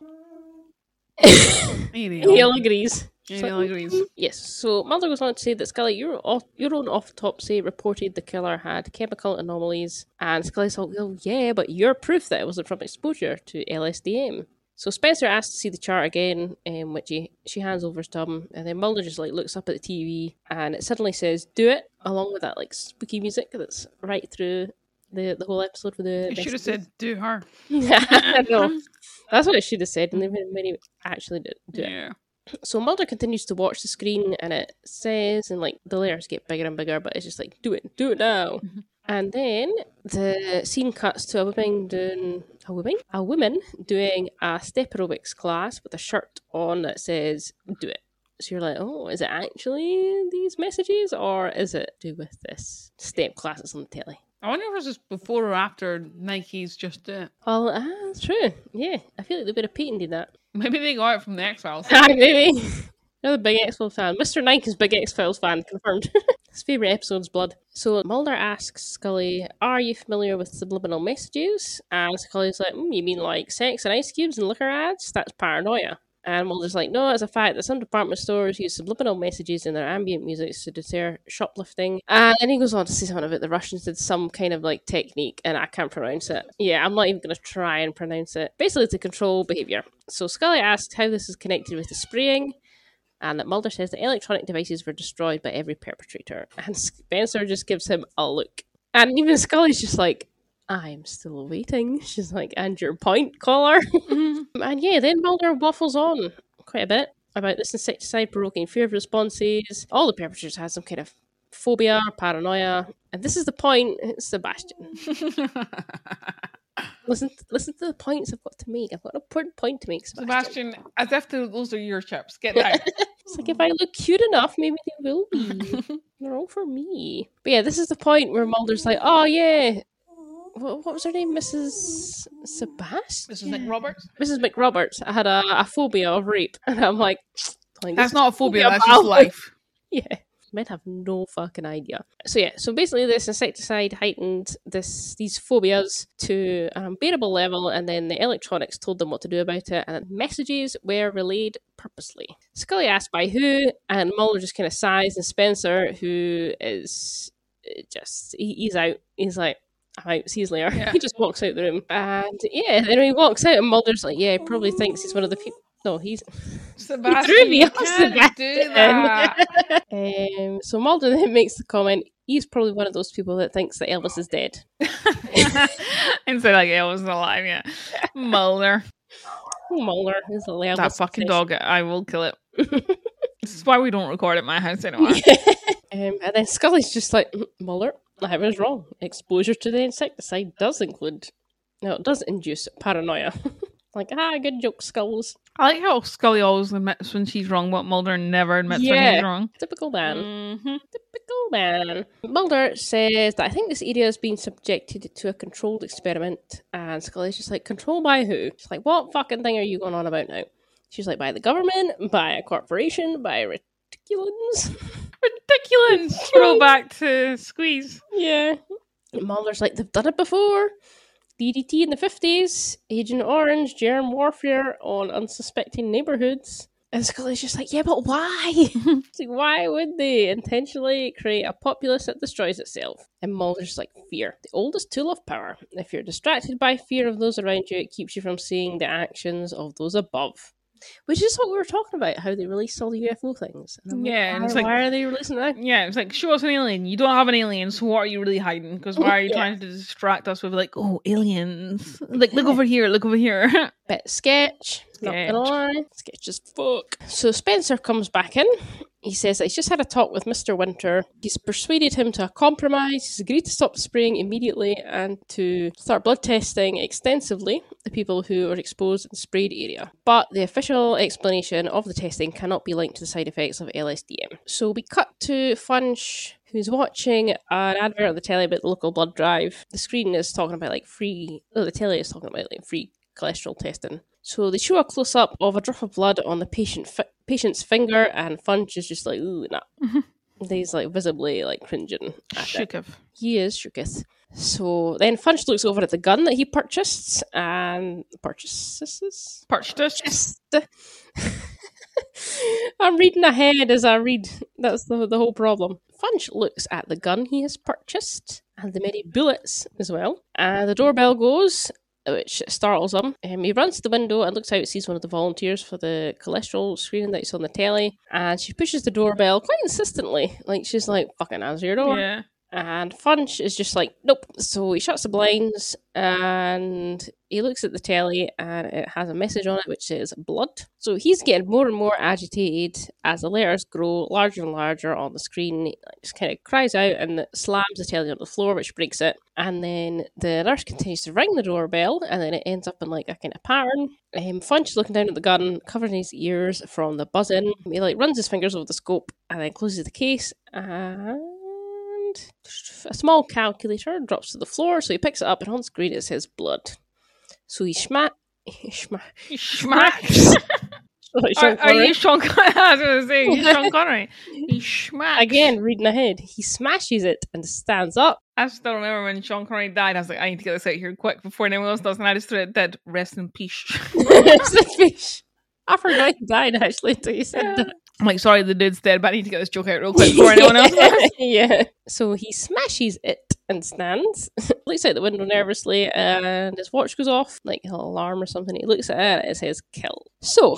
S2: Ariel
S1: He all agrees.
S2: Ariel agrees.
S1: Yes, so Mulder goes on to say that Scully, your own autopsy reported the killer had chemical anomalies, and Scully's like, well, yeah, but you're proof that it wasn't from exposure to LSDM. So Spencer asks to see the chart again, which she hands over to him, and then Mulder just like looks up at the TV, and it suddenly says, do it, along with that like spooky music that's right through the whole episode with the...
S2: You should have said, do her.
S1: I know. That's what it should have said, and then when he actually did do it.
S2: Yeah.
S1: So Mulder continues to watch the screen, and it says, and like the layers get bigger and bigger, but it's just like, do it now.
S2: Mm-hmm.
S1: And then the scene cuts to a woman doing a step aerobics class with a shirt on that says, do it. So you're like, oh, is it actually these messages, or is it to do with this step class that's on the telly?
S2: I wonder if it was just before or after Nike's Just Do It.
S1: Well, that's true. Yeah, I feel like they would have patented that.
S2: Maybe they got it from the X-Files.
S1: Maybe. Another big X-Files fan. Mr. Nike is big X-Files fan, confirmed. His favourite episode's Blood. So Mulder asks Scully, are you familiar with subliminal messages? And Scully's like, you mean like sex and ice cubes and liquor ads? That's paranoia. And Mulder's like, no, it's a fact that some department stores use subliminal messages in their ambient music to deter shoplifting. And then he goes on to say something about the Russians did some kind of like technique, and I can't pronounce it. Yeah, I'm not even going to try and pronounce it. Basically, to control behaviour. So Scully asks how this is connected with the spraying, and that Mulder says that electronic devices were destroyed by every perpetrator. And Spencer just gives him a look. And even Scully's just like, I'm still waiting. She's like, and your point, caller? And yeah, then Mulder waffles on quite a bit about this insecticide provoking fear of responses. All the perpetrators had some kind of phobia, paranoia. And this is the point, Sebastian. Listen to the points I've got to make. I've got an important point to make,
S2: Sebastian, as if those are your chips. Get down.
S1: It's like, if I look cute enough, maybe they will be. They're all for me. But yeah, this is the point where Mulder's like, oh yeah, what was her name? Mrs. Sebastian?
S2: Mrs. McRoberts?
S1: Mrs. McRoberts. I had a phobia of rape. And I'm like
S2: that's not a phobia, that's just life.
S1: Yeah. Men have no fucking idea. So yeah, so basically this insecticide heightened these phobias to an unbearable level, and then the electronics told them what to do about it, and messages were relayed purposely. Scully asked by who, and Mulder just kind of sighs, and Spencer, who is just, he's out. He's like, I'm out, see you later. Yeah. He just walks out the room. And yeah, then when he walks out, and Mulder's like, yeah, he probably thinks he's one of the people. No, he's...
S2: Sebastian,
S1: he
S2: you can't do that.
S1: So Mulder then makes the comment, he's probably one of those people that thinks that Elvis is dead.
S2: Instead like Elvis is alive, yeah. Mulder.
S1: Mulder is the Elvis.
S2: That fucking dog, I will kill it. This is why we don't record at my house anymore.
S1: And then Scully's just like, Mulder, I was wrong. Exposure to the insecticide does induce paranoia. Like, good joke, Skulls.
S2: I like how Scully always admits when she's wrong, but Mulder never admits when he's wrong.
S1: Typical man. Mm-hmm. Typical man. Mulder says that I think this area has been subjected to a controlled experiment, and Scully's just like, controlled by who? She's like, what fucking thing are you going on about now? She's like, by the government, by a corporation, by reticulans.
S2: Reticulans! Throwback to Squeeze.
S1: Yeah. Mulder's like, they've done it before. DDT in the 50s, Agent Orange, germ warfare on unsuspecting neighborhoods. And Scully's just like, yeah, but why? It's like, why would they intentionally create a populace that destroys itself? And Mulder's like, fear, the oldest tool of power. If you're distracted by fear of those around you, it keeps you from seeing the actions of those above. Which is what we were talking about, how they released all the UFO things. And
S2: yeah,
S1: like, why are they releasing that?
S2: Yeah, it's like, show us an alien. You don't have an alien, so what are you really hiding? Because why are you trying to distract us with like, oh, aliens? Like, look over here, look over here.
S1: Bit sketch. Not gonna lie. Sketch as fuck. So Spencer comes back in. He says that he's just had a talk with Mr. Winter. He's persuaded him to a compromise. He's agreed to stop the spraying immediately and to start blood testing extensively the people who are exposed in the sprayed area. But the official explanation of the testing cannot be linked to the side effects of LSDM. So we cut to Funch, who's watching an advert on the telly about the local blood drive. The screen is talking about the telly is talking about free cholesterol testing. So they show a close-up of a drop of blood on the patient's finger, and Funch is just like, ooh, nah. He's like visibly like cringing at it.
S2: Shooketh.
S1: He is shooketh. So then Funch looks over at the gun that he purchased and purchases. I'm reading ahead as I read. That's the whole problem. Funch looks at the gun he has purchased and the many bullets as well. And the doorbell goes, which startles him. He runs to the window and looks out, sees one of the volunteers for the cholesterol screening that he's on the telly. And she pushes the doorbell quite insistently. Like, she's like, fucking answer your door.
S2: Yeah.
S1: And Funch is just like, nope. So he shuts the blinds and he looks at the telly and it has a message on it which says blood. So he's getting more and more agitated as the letters grow larger and larger on the screen. He just kind of cries out and slams the telly on the floor, which breaks it. And then the nurse continues to ring the doorbell and then it ends up in like a kind of pattern. Funch is looking down at the gun, covering his ears from the buzzing. He like runs his fingers over the scope and then closes the case and a small calculator drops to the floor, so he picks it up and on screen it says blood. So he smacks.
S2: Are you Sean Connery? I was going to say, he's Sean Connery. He smacks.
S1: Again, reading ahead. He smashes it and stands up.
S2: I still remember when Sean Connery died, I was like, I need to get this out here quick before anyone else does, and I just threw it dead. Rest in peace.
S1: Rest in peace. I forgot he died actually until you said that.
S2: I'm like, sorry, the dude's dead, but I need to get this joke out real quick before anyone else does.
S1: Yeah. So he smashes it and stands, looks out the window nervously, and his watch goes off, like an alarm or something. He looks at it and it says kill. So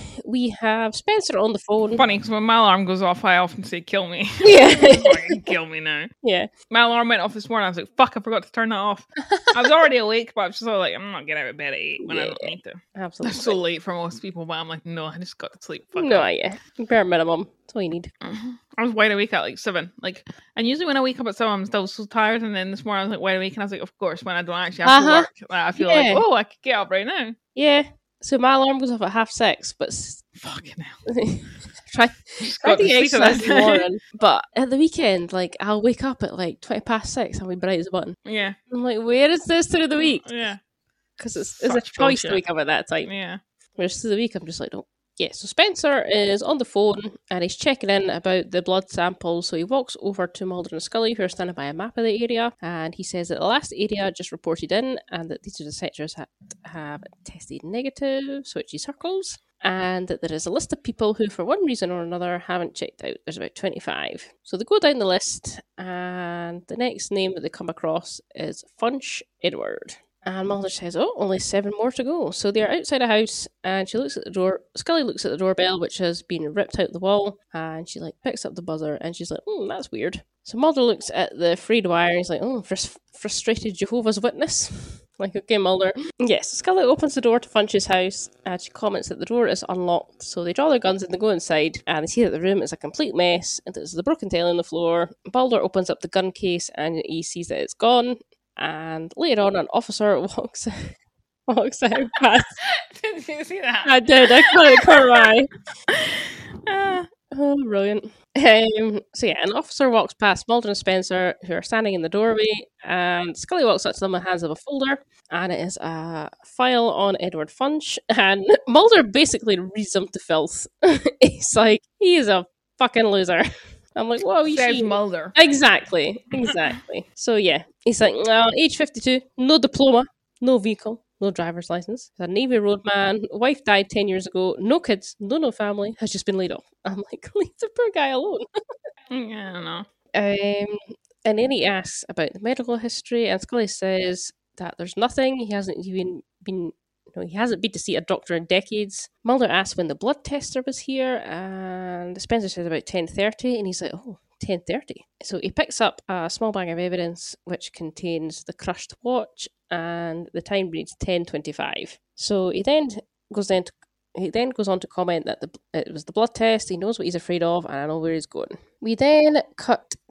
S1: we have Spencer on the phone.
S2: Funny, because when my alarm goes off, I often say kill me.
S1: Yeah.
S2: Fucking kill me now.
S1: Yeah.
S2: My alarm went off this morning. I was like, fuck, I forgot to turn that off. I was already awake, but I was just like, I'm not getting out of bed at 8 when I don't need to.
S1: Absolutely.
S2: That's so late for most people, but I'm like, no, I just got to sleep. Fuck
S1: no,
S2: it.
S1: yeah. Bare minimum. That's all you need.
S2: I was wide awake at like 7. And usually when I wake up at 7, I'm still so tired. And then this morning I was like wide awake, and I was like, of course, when I don't actually have to work, I feel like, oh, I could get up right now.
S1: Yeah. So my alarm goes off at 6:30, but
S2: fucking hell.
S1: try to get exercise in the morning. But at the weekend, like I'll wake up at like 6:20. I'll be bright as a button.
S2: Yeah.
S1: I'm like, where is this through the week?
S2: Yeah.
S1: Because it's a choice to wake up at that time.
S2: Yeah.
S1: Whereas through the week, I'm just like, no. Yeah, so Spencer is on the phone and he's checking in about the blood samples. So he walks over to Mulder and Scully, who are standing by a map of the area, and he says that the last area just reported in and that these are the sectors that have tested negative, so which he circles, and that there is a list of people who, for one reason or another, haven't checked out. There's about 25. So they go down the list, and the next name that they come across is Funch Edward. And Mulder says, oh, only 7 more to go. So they're outside a house, and she looks at the door. Scully looks at the doorbell, which has been ripped out the wall, and she picks up the buzzer, and she's like, that's weird. So Mulder looks at the frayed wire, and he's like, frustrated Jehovah's Witness. Like, okay, Mulder. Yes, Scully opens the door to Funch's house, and she comments that the door is unlocked. So they draw their guns and they go inside, and they see that the room is a complete mess, and there's the broken tile on the floor. Mulder opens up the gun case, and he sees that it's gone. And later on, an officer walks out past.
S2: Did you see that?
S1: I did. I couldn't cry. Oh, brilliant. So yeah, an officer walks past Mulder and Spencer, who are standing in the doorway, and Scully walks up to them and hands them a folder, and it is a file on Edward Funch, and Mulder basically reads them to filth. He's like, he is a fucking loser. I'm like, whoa, you
S2: says Mulder.
S1: Exactly. So yeah, he's like, age 52, no diploma, no vehicle, no driver's license. He's a Navy roadman. Wife died 10 years ago. No kids, no family. Has just been laid off. I'm like, leave the poor guy alone.
S2: Yeah, I don't know.
S1: And then he asks about the medical history, and Scully says that there's nothing. He hasn't even been. He hasn't been to see a doctor in decades. Mulder asks when the blood tester was here, and Spencer says about 10:30, and he's like, 10:30. So he picks up a small bag of evidence which contains the crushed watch, and the time reads 10:25. So he then goes on to comment that it was the blood test. He knows what he's afraid of, and I know where he's going. We then cut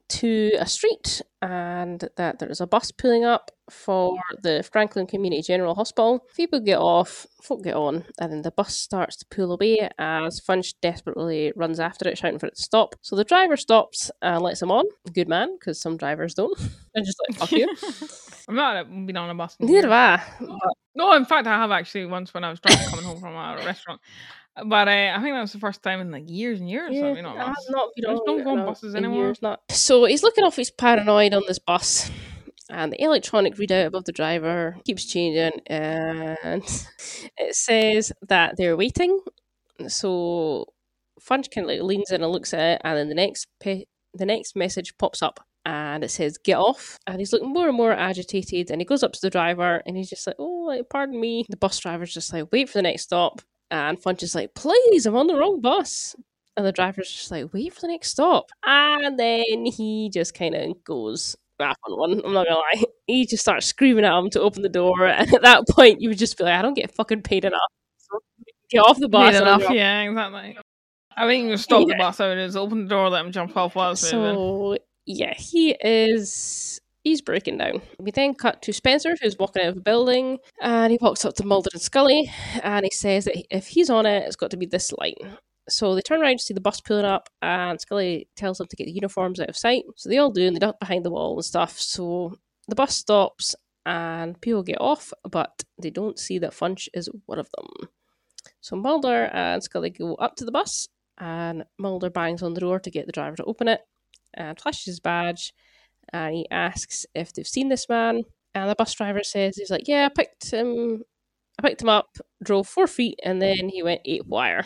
S1: to a street and that there's a bus pulling up for the Franklin Community General Hospital. People get off, folk get on, and then the bus starts to pull away as Funch desperately runs after it, shouting for it to stop. So the driver stops and lets him on. Good man, because some drivers don't. And just like, fuck you.
S2: I've not been on a bus.
S1: Neither have I.
S2: No, in fact, I have actually once when I was drunk coming home from a restaurant. But I think that was the first time in like years and years.
S1: Yeah,
S2: I've been on a
S1: I have
S2: bus.
S1: not been
S2: There's
S1: on
S2: no going buses anymore.
S1: years, not. So he's looking off his paranoid on this bus, and the electronic readout above the driver keeps changing, and it says that they're waiting. So Funch kind of like leans in and looks at it, and then the next message pops up, and it says "get off," and he's looking more and more agitated, and he goes up to the driver, and he's just like, "Oh, like, pardon me." The bus driver's just like, "Wait for the next stop." And Funch is like, "Please, I'm on the wrong bus." And the driver's just like, "Wait for the next stop." And then he just kind of goes back on one. I'm not gonna lie. He just starts screaming at him to open the door. And at that point, you would just be like, I don't get fucking paid enough. So get off the bus.
S2: Paid enough, yeah, exactly. I think you stop the bus out, is open the door, let him jump off while it's moving.
S1: So, yeah, he's breaking down. We then cut to Spencer, who's walking out of the building, and he walks up to Mulder and Scully, and he says that if he's on it, it's got to be this line. So they turn around to see the bus pulling up, and Scully tells them to get the uniforms out of sight. So they all do, and they duck behind the wall and stuff. So the bus stops, and people get off, but they don't see that Funch is one of them. So Mulder and Scully go up to the bus, and Mulder bangs on the door to get the driver to open it, and flashes his badge, and he asks if they've seen this man, and the bus driver says, he's like, yeah, I picked him up, drove 4 feet, and then he went 8 wire.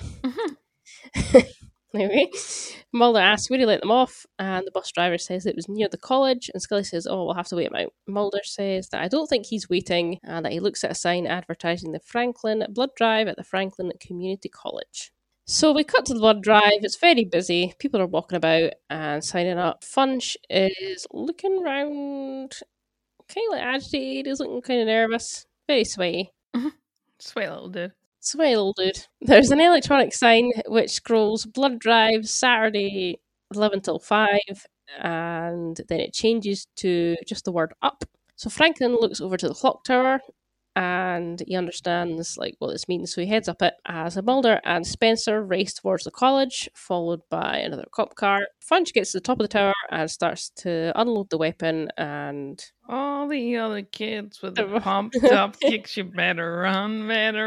S1: Anyway, Mulder asks where he let them off, and the bus driver says it was near the college, and Scully says, oh, we'll have to wait him out. Mulder says that I don't think he's waiting, and that he looks at a sign advertising the Franklin blood drive at the Franklin Community College. So we cut to the blood drive. It's very busy. People are walking about and signing up. Funch is looking around, kind of like agitated. He's looking kind of nervous. Very sweaty.
S2: Sweaty little dude.
S1: Sweaty little dude. There's an electronic sign which scrolls blood drive Saturday 11 till 5, and then it changes to just the word up. So Franklin looks over to the clock tower, and he understands like what this means, so he heads up it as Mulder and Spencer race towards the college, followed by another cop car. Funch gets to the top of the tower and starts to unload the weapon, and
S2: all the other kids with the pumped up kicks, you better run,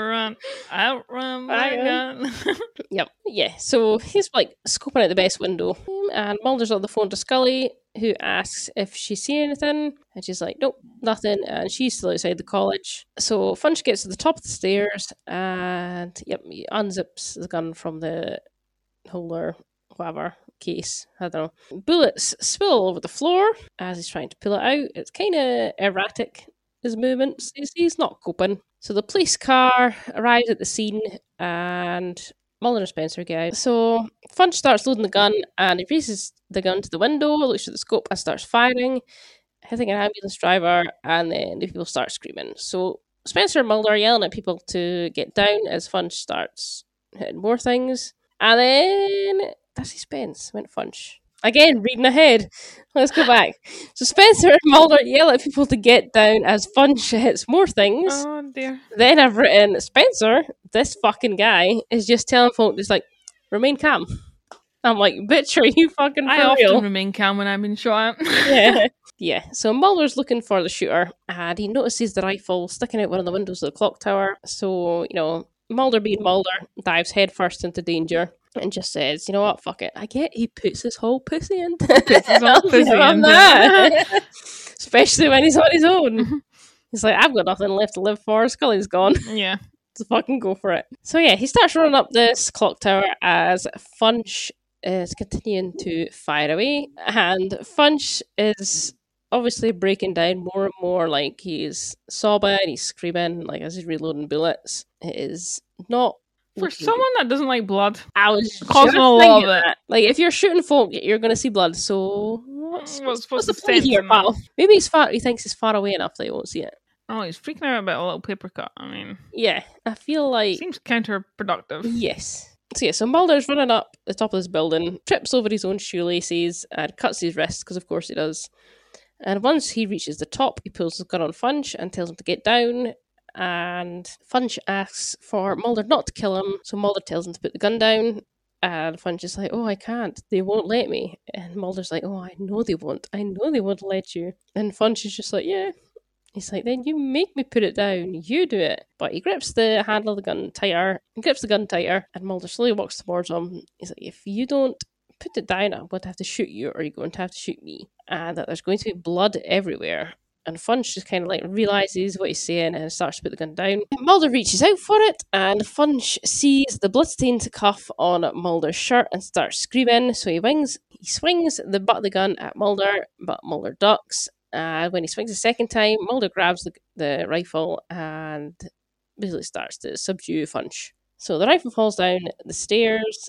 S2: outrun my gun.
S1: Yep, yeah. So he's like scoping out the best window, and Mulder's on the phone to Scully, who asks if she's seen anything, and she's like, nope, nothing, and she's still outside the college. So Funch gets to the top of the stairs, and he unzips the gun from the holder, whatever case, I don't know. Bullets spill all over the floor as he's trying to pull it out. It's kind of erratic, his movements. He's not coping. So the police car arrives at the scene, and Mulder and Spencer get out. So Funch starts loading the gun, and he raises the gun to the window, looks at the scope, and starts firing, hitting an ambulance driver, and then the people start screaming. So Spencer and Mulder are yelling at people to get down as Funch starts hitting more things. And then that's his Spence, went Funch. Again, reading ahead. Let's go back. So Spencer and Mulder yell at people to get down as Funch hits more things.
S2: Oh dear.
S1: Then I've written, Spencer, this fucking guy, is just telling folk, just like, remain calm. I'm like, bitch, are you fucking for
S2: I
S1: real?
S2: often remain calm when I've been shot.
S1: Yeah. So Mulder's looking for the shooter, and he notices the rifle sticking out one of the windows of the clock tower. So, Mulder being Mulder, dives headfirst into danger and just says, you know what, fuck it. I get he puts his whole pussy into that. Especially when he's on his own. He's like, I've got nothing left to live for. Scully's gone.
S2: Yeah.
S1: So fucking go for it. So yeah, he starts running up this clock tower as Funch is continuing to fire away. And Funch is obviously breaking down more and more, like he's sobbing, he's screaming, like as he's reloading bullets. It is not
S2: for someone that doesn't like blood.
S1: I was
S2: causing a lot of it.
S1: Like if you're shooting folk, you're going to see blood. So what's the point here,
S2: in
S1: pal? Maybe he thinks he's far away enough that he won't see it.
S2: Oh, he's freaking out about a little paper cut. I mean,
S1: yeah, I feel like
S2: seems counterproductive.
S1: Yes. So yeah, so Mulder's running up the top of this building, trips over his own shoelaces, and cuts his wrists, because of course he does. And once he reaches the top, he pulls his gun on Funch and tells him to get down. And Funch asks for Mulder not to kill him, so Mulder tells him to put the gun down. And Funch is like, oh, I can't. They won't let me. And Mulder's like, oh, I know they won't. I know they won't let you. And Funch is just like, yeah. He's like, then you make me put it down. You do it. But he grips the handle of the gun tighter, and Mulder slowly walks towards him. He's like, if you don't put it down, I'm going to have to shoot you, or you're going to have to shoot me. And that there's going to be blood everywhere. And Funch just kind of like realizes what he's saying and starts to put the gun down. Mulder reaches out for it, and Funch sees the bloodstained cuff on Mulder's shirt and starts screaming. So he swings the butt of the gun at Mulder, but Mulder ducks. And when he swings a second time, Mulder grabs the rifle and basically starts to subdue Funch. So the rifle falls down the stairs,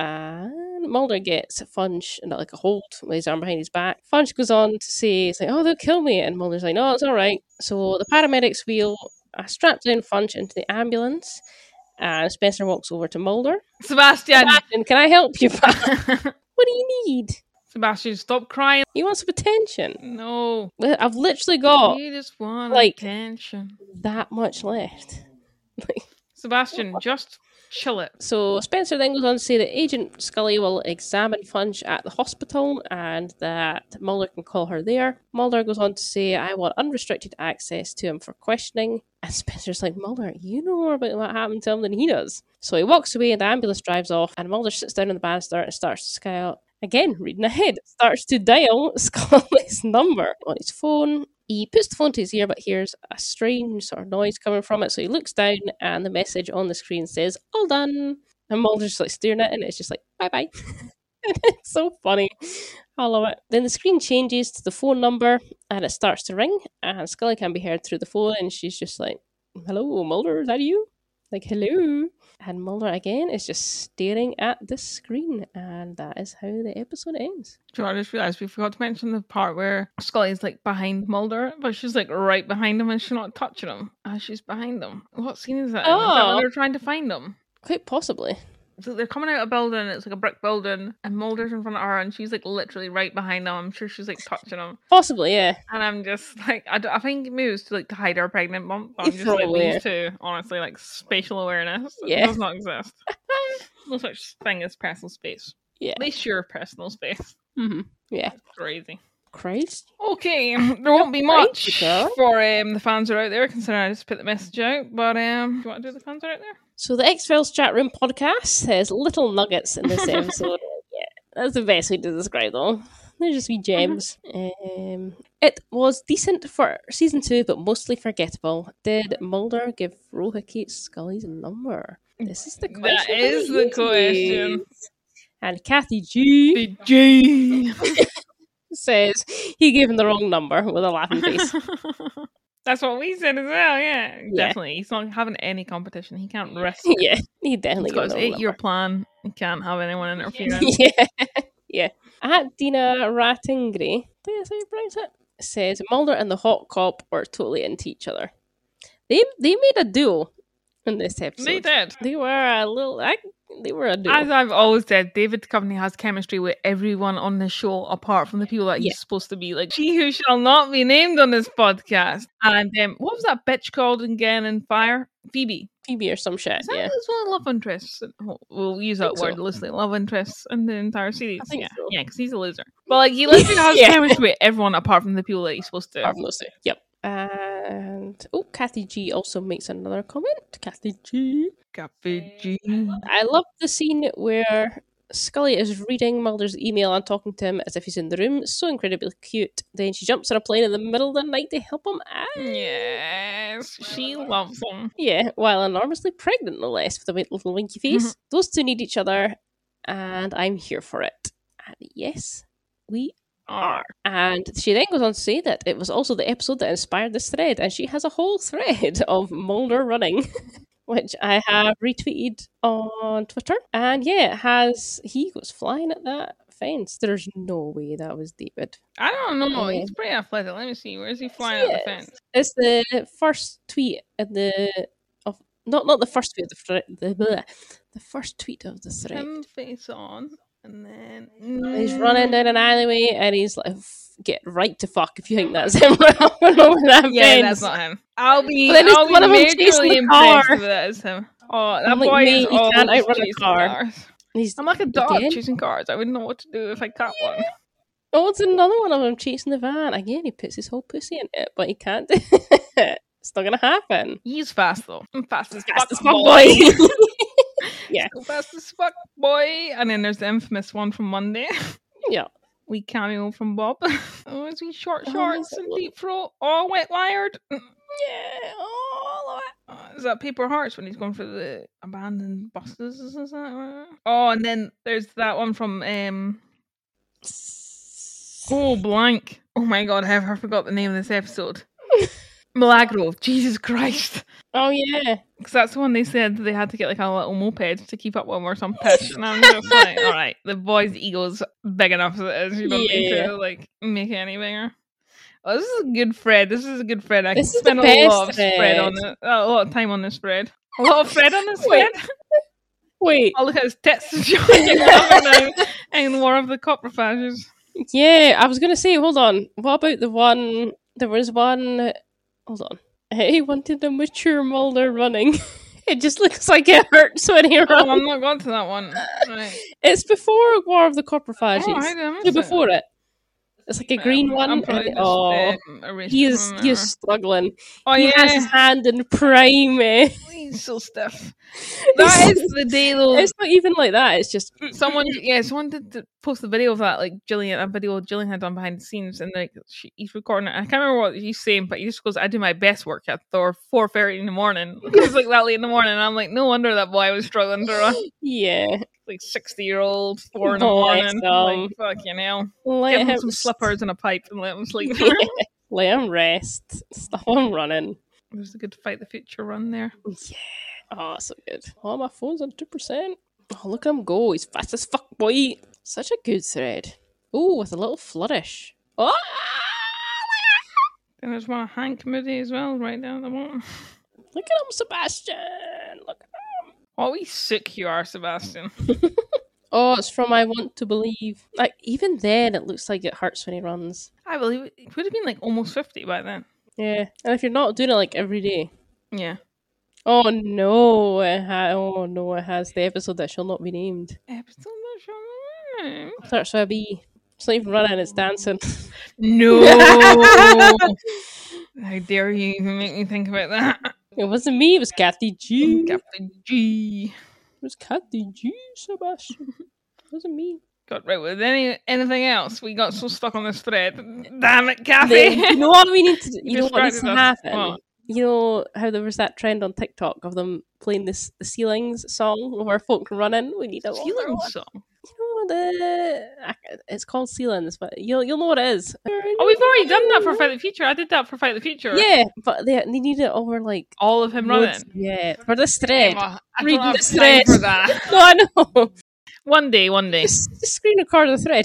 S1: and Mulder gets Funch in like a hold with his arm behind his back. Funch goes on to say, it's like, oh, they'll kill me. And Mulder's like, no, it's all right. So the paramedics wheel a strapped down Funch into the ambulance, and Spencer walks over to Mulder.
S2: Sebastian,
S1: can I help you, pal? What do you need?
S2: Sebastian, stop crying.
S1: You want some attention?
S2: No.
S1: I've literally got
S2: You just want attention.
S1: That much left.
S2: Sebastian, just chill it.
S1: So Spencer then goes on to say that Agent Scully will examine Funch at the hospital and that Mulder can call her there. Mulder goes on to say, I want unrestricted access to him for questioning. And Spencer's like, Mulder, you know more about what happened to him than he does. So he walks away and the ambulance drives off, and Mulder sits down on the banister and starts to scowl. Again, reading ahead, starts to dial Scully's number on his phone. He puts the phone to his ear but hears a strange sort of noise coming from it, so he looks down and the message on the screen says, all done. And Mulder's just like staring at it and it's just like, bye-bye. It's so funny. I love it. Then the screen changes to the phone number and it starts to ring, and Scully can be heard through the phone, and she's just like, hello, Mulder, is that you? Like, hello. And Mulder again is just staring at the screen, and that is how the episode ends.
S2: Do you know, I just realised we forgot to mention the part where Scully's like behind Mulder, but she's like right behind him and she's not touching him as she's behind him. What scene is that? Is that when they're trying to find him?
S1: Quite possibly.
S2: So they're coming out of a building, it's like a brick building, and Mulder's in front of her, and she's like literally right behind him. I'm sure she's like touching him.
S1: Possibly, yeah.
S2: And I'm just like, I think it moves to like to hide her pregnant bump. But I'm just like, these two, honestly, like spatial awareness does not exist. No such thing as personal space.
S1: Yeah.
S2: At least your personal space.
S1: Mm-hmm. Yeah.
S2: Crazy.
S1: Okay,
S2: there won't be much for the fans that are out there, considering I just put the message out. But do you want to do the fans that are out there?
S1: So the X-Files chat room podcast has little nuggets in this episode. Yeah, that's the best way to describe them. They're just wee gems. It was decent for season 2, but mostly forgettable. Did Mulder give Rohit Scully's number? This is the question.
S2: That is the question.
S1: And Kathy G. says he gave him the wrong number with a laughing face.
S2: That's what we said as well, yeah. Definitely. He's not having any competition. He can't risk.
S1: Yeah, he definitely
S2: got his 8-year plan. He can't have anyone interfering.
S1: Yeah. At Dina Rattingray, that's how you pronounce it, says Mulder and the hot cop were totally into each other. They made a duo in this episode.
S2: They did.
S1: They were a duo.
S2: As I've always said, David Duchovny has chemistry with everyone on the show apart from the people that he's supposed to be. Like, she who shall not be named on this podcast. And what was that bitch called again in Fire? Phoebe
S1: or some shit.
S2: Is that one of the love interests? We'll use that word loosely. Love interests in the entire series.
S1: I think so.
S2: Yeah, because he's a loser. But like, he literally has chemistry with everyone apart from the people that he's supposed to.
S1: Apart from those two. Yep. And Kathy G also makes another comment. Kathy G. I love the scene where Scully is reading Mulder's email and talking to him as if he's in the room. So incredibly cute. Then she jumps on a plane in the middle of the night to help him out.
S2: Yes, she loves him.
S1: Yeah, while enormously pregnant, no less, with a little winky face. Mm-hmm. Those two need each other, and I'm here for it. And yes, we are. And she then goes on to say that it was also the episode that inspired this thread, and she has a whole thread of Mulder running, which I have retweeted on Twitter. And yeah, he goes flying at that fence. There's no way that was David.
S2: I don't know. He's pretty athletic. Let me see. Where is he flying at the fence?
S1: It's the first tweet at the not the first tweet, The first tweet of the thread.
S2: Him face on, and then
S1: He's running down an alleyway, and he's like, "Get right to fuck if you think that's him running over that fence."
S2: Yeah, that's not him. I'll be
S1: one of them chasing
S2: majorly
S1: the car.
S2: impressed if that is him. Oh, that
S1: I'm like,
S2: boy
S1: mate,
S2: is
S1: he can't
S2: always
S1: outrun a
S2: chasing
S1: car.
S2: cars. I'm like a dog
S1: Again?
S2: chasing cars. I wouldn't know what to do if I caught one.
S1: Oh, it's another one of them chasing the van. Again, he puts his whole pussy in it, but he can't do it. It's not going to happen.
S2: He's fast though. I'm fast as
S1: Fast
S2: fuck,
S1: as fuck,
S2: boy.
S1: Yeah.
S2: So fast as fuck, boy. And then there's the infamous one from Monday.
S1: Yeah.
S2: We cameo from Bob. Oh, is he short
S1: Oh,
S2: shorts
S1: is it
S2: and deep throat? Oh, wet wired.
S1: Yeah. Oh,
S2: Is that Paper Hearts when he's going for the abandoned buses? Is that right? Oh, and then there's that one from oh, blank. Oh my god, I forgot the name of this episode. Milagro. Jesus Christ.
S1: Oh, yeah.
S2: Because that's the one they said they had to get like a little moped to keep up with or some pitch. And I'm just like, alright, the boy's ego's big enough as it is. You don't need to like make it any bigger. Oh, this is a good thread. This is a good thread. I can
S1: This is
S2: spend
S1: the
S2: a lot
S1: best
S2: of spread on
S1: thread.
S2: it. A lot of time on this thread. A lot of thread on this
S1: Wait.
S2: thread.
S1: Wait.
S2: I'll look at his tits and showing up and more of the coprophages.
S1: Yeah, I was going to say, hold on. What about the one... There was one... Hold on. He wanted a mature Mulder running. It just looks like it hurts when he runs.
S2: Oh, I'm not going to that one. Right.
S1: It's before War of the Coprophages.
S2: Oh, I didn't
S1: Yeah,
S2: miss it.
S1: before it. It's like a green one.
S2: I'm probably
S1: And,
S2: just, erased
S1: he
S2: it
S1: is
S2: from
S1: he is
S2: there.
S1: struggling.
S2: Oh,
S1: He
S2: yeah.
S1: has his hand in prime.
S2: He's so stiff. That is the day though.
S1: It's not even like that. It's just
S2: Someone did post a video of that, like a video Jillian had done behind the scenes, and like he's recording it. I can't remember what he's saying, but he just goes, "I do my best work at 4:30 in the morning." It was like that late in the morning. And I'm like, no wonder that boy was struggling to run.
S1: yeah.
S2: Like 60-year-old 4 in the
S1: Bless
S2: morning.
S1: him.
S2: Like fucking hell.
S1: Let
S2: Give him
S1: him
S2: some slippers and a pipe and let him sleep.
S1: Let him rest. Stop him running.
S2: There's a good Fight the Future run there.
S1: Yeah. Oh, so good. Oh, my phone's on 2%. Oh, look at him go. He's fast as fuck, boy. Such a good thread. Oh, with a little flourish. Oh!
S2: And there's one of Hank Moody as well, right down at the bottom.
S1: Look at him, Sebastian. Look at him.
S2: Oh, we sick you are, Sebastian.
S1: Oh, it's from I Want to Believe. Like, even then, it looks like it hurts when he runs.
S2: I believe it would have been like almost 50 by then.
S1: Yeah. And if you're not doing it like every day.
S2: Yeah.
S1: Oh no, it has the episode that shall not be named.
S2: Episode that shall not be named.
S1: Starts with a B. It's not even running, it's dancing.
S2: No! How dare you even make me think about that?
S1: It wasn't me, it was Kathy G.
S2: Captain G.
S1: It was Kathy G, Sebastian. It wasn't me.
S2: God, right, with anything else? We got so stuck on this thread. Damn it, Kathy!
S1: You know what we need to do? You know what needs to
S2: distracted us.
S1: happen?
S2: What?
S1: You know how there was that trend on TikTok of them playing the ceilings song where folk run in? We need a longer
S2: Ceiling
S1: one.
S2: song.
S1: You know it's called ceilings, but you'll know what it is.
S2: Oh, we've already done that for Fight the Future. I did that for Fight the Future.
S1: Yeah, but they need it over like
S2: All of him
S1: loads-
S2: running.
S1: Yeah, for this thread.
S2: I
S1: Read
S2: don't have
S1: this
S2: time
S1: thread.
S2: for that.
S1: No, I know.
S2: One day.
S1: Just screen record the thread.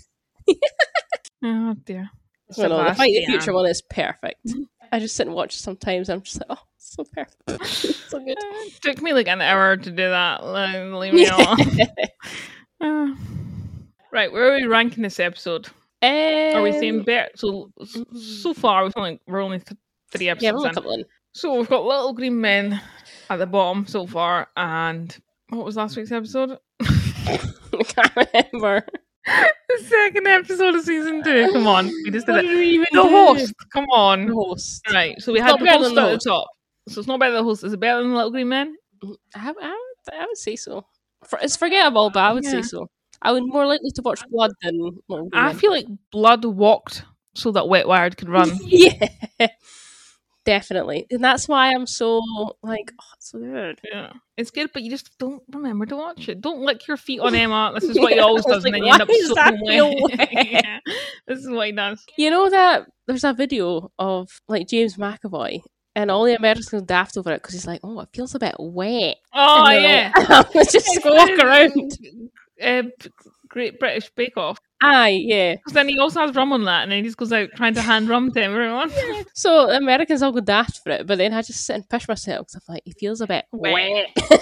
S2: Oh dear.
S1: Well, no, the Fight the
S2: Sebastian.
S1: Future one is perfect. I just sit and watch it sometimes. I'm just like, oh, it's so perfect. It's so good.
S2: It took me like an hour to do that. Leave me alone. Right, where are we ranking this episode? Are we saying better? So far we're only 3 episodes
S1: Yeah, we'll
S2: in.
S1: couple in.
S2: So we've got Little Green Men at the bottom so far, and what was last week's episode?
S1: I can't remember.
S2: The second episode of season 2. Come on, we just did
S1: What
S2: it.
S1: did we even
S2: The
S1: do?
S2: host. Come on.
S1: The host.
S2: Right, so we
S1: It's
S2: had
S1: not
S2: the
S1: better
S2: host
S1: than the
S2: at the top. So it's not better than the host. Is it better than Little Green Men?
S1: I would say so. It's forgettable, but I would
S2: Yeah.
S1: say so. I would more likely to watch Blood than Little Green
S2: I
S1: Men.
S2: feel like Blood walked so that Wet Wired could run.
S1: Yeah, definitely, and that's why I'm so like, oh, it's so good.
S2: Yeah, it's good, but you just don't remember to watch it. Don't lick your feet on Emma. This is what he always
S1: I was
S2: does, and
S1: like,
S2: then you end up
S1: why does that
S2: soaking
S1: feel
S2: wet.
S1: wet?
S2: Yeah, this is what he does.
S1: You know that there's a video of like James McAvoy, and all the Americans go daft over it because he's like, "Oh, it feels a bit wet."
S2: Oh
S1: And they're
S2: yeah,
S1: like, let's just walk around.
S2: Great British Bake Off.
S1: Aye, yeah.
S2: Because then he also has rum on that, and then he just goes out trying to hand rum to everyone.
S1: So Americans all go daft for it, but then I just sit and push myself because I'm like, he feels a bit wet.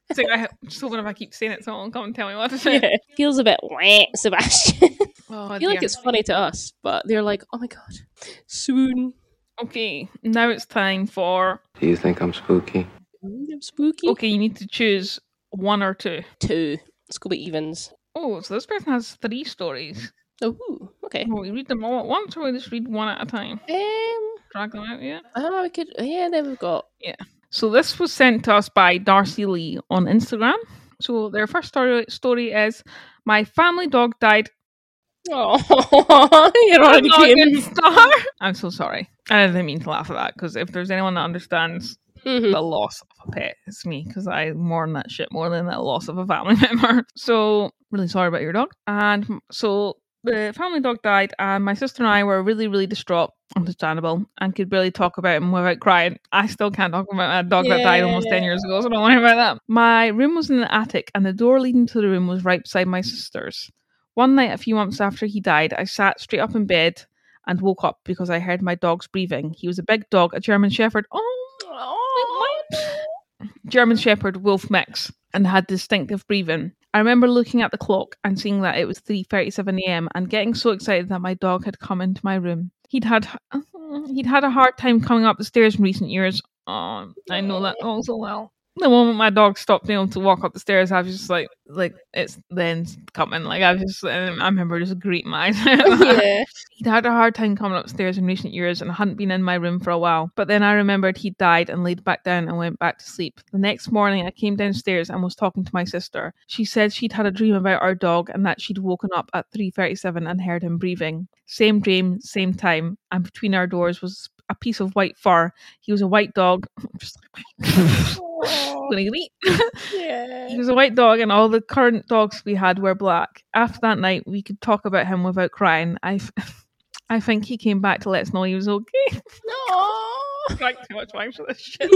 S2: So I'm just hoping if I keep saying it, someone will come and tell me what to say.
S1: Yeah. Feels a bit wet, Sebastian.
S2: Oh,
S1: I feel like it's funny to us, but they're like, oh my god, swoon.
S2: Okay, now it's time for...
S3: Do you think I'm spooky?
S1: I'm spooky.
S2: Okay, you need to choose 1 or 2.
S1: 2. Let's go with evens.
S2: Oh, so this person has 3 stories.
S1: Oh, okay.
S2: Will we read them all at once, or will we just read 1 at a time? Drag them out, yeah?
S1: We could, yeah, then we've got...
S2: Yeah. So this was sent to us by Darcy Lee on Instagram. So their first story is, my family dog died.
S1: Oh, you're already came.
S2: Star. I'm so sorry. I didn't mean to laugh at that, because if there's anyone that understands the loss of a pet, it's me, because I mourn that shit more than the loss of a family member. So really sorry about your dog. And so the family dog died, and my sister and I were really, really distraught, understandable, and could barely talk about him without crying. I still can't talk about a dog that died almost 10 years ago, so don't worry about that. My room was in the attic, and the door leading to the room was right beside my sister's. One night, a few months after he died, I sat straight up in bed and woke up because I heard my dog's breathing. He was a big dog, a German Shepherd. German Shepherd Wolf mix, and had distinctive breathing. I remember looking at the clock and seeing that it was 3:37 a.m. and getting so excited that my dog had come into my room. He'd had a hard time coming up the stairs in recent years. Oh, I know that all so well. The moment my dog stopped being able to walk up the stairs, I was just like it's then coming. Like I remember just greeting my eyes.
S1: Yeah.
S2: He'd had a hard time coming upstairs in recent years and hadn't been in my room for a while. But then I remembered he'd died and laid back down and went back to sleep. The next morning I came downstairs and was talking to my sister. She said she'd had a dream about our dog and that she'd woken up at 3:37 and heard him breathing. Same dream, same time, and between our doors was a piece of white fur. He was a white dog. Just
S1: Yeah.
S2: He was a white dog, and all the current dogs we had were black. After that night, we could talk about him without crying. I think he came back to let us know he was okay.
S1: No.
S2: Drank too much wine for this shit.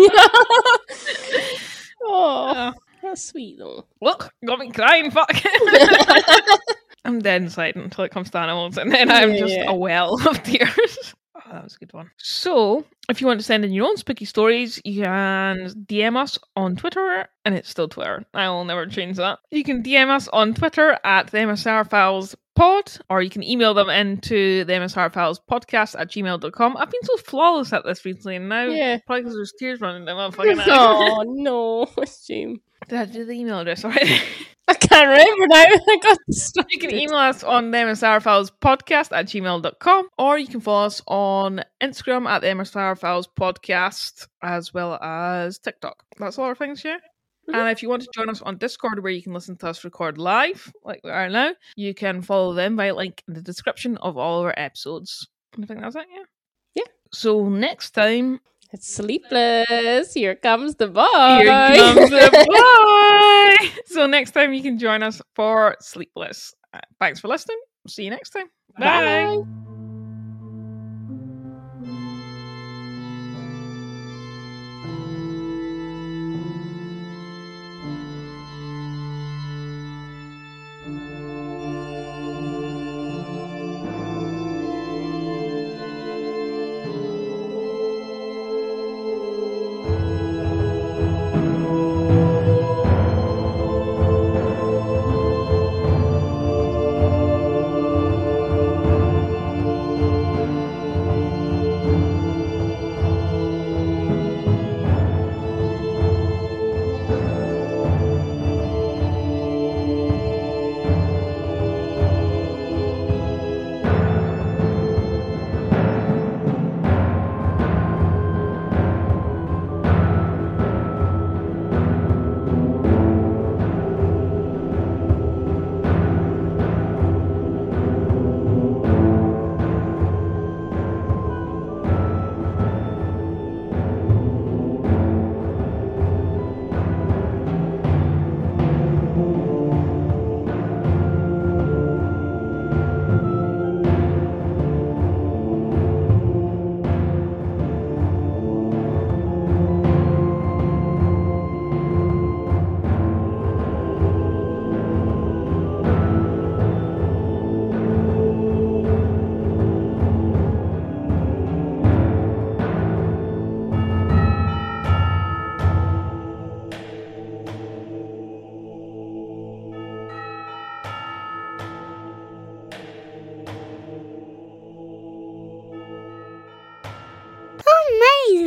S1: Oh, that's sweet though.
S2: Look, got me crying. Fuck. I'm dead inside until it comes to animals, and then I'm just a well of tears. Oh, that was a good one. So, if you want to send in your own spooky stories, you can DM us on Twitter, and it's still Twitter. I will never change that. You can DM us on Twitter at the MSR Files Pod, or you can email them into the MSR Files Podcast at gmail.com. I've been so flawless at this recently, and now probably because there's tears running down my fucking eyes.
S1: Oh no, shame.
S2: Did I do the email address already?
S1: I can't remember now. I got distracted.
S2: You can email us on the MSR Files Podcast at gmail.com, or you can follow us on Instagram at the MSR Files Podcast, as well as TikTok. That's all our things, yeah? Mm-hmm. And if you want to join us on Discord, where you can listen to us record live, like we are now, you can follow them by a link in the description of all of our episodes. I think that's it, yeah?
S1: Yeah.
S2: So next time...
S1: It's Sleepless. Here comes the boy.
S2: Here comes the boy. So next time you can join us for Sleepless. Thanks for listening. See you next time. Bye. Bye.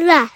S3: Rest.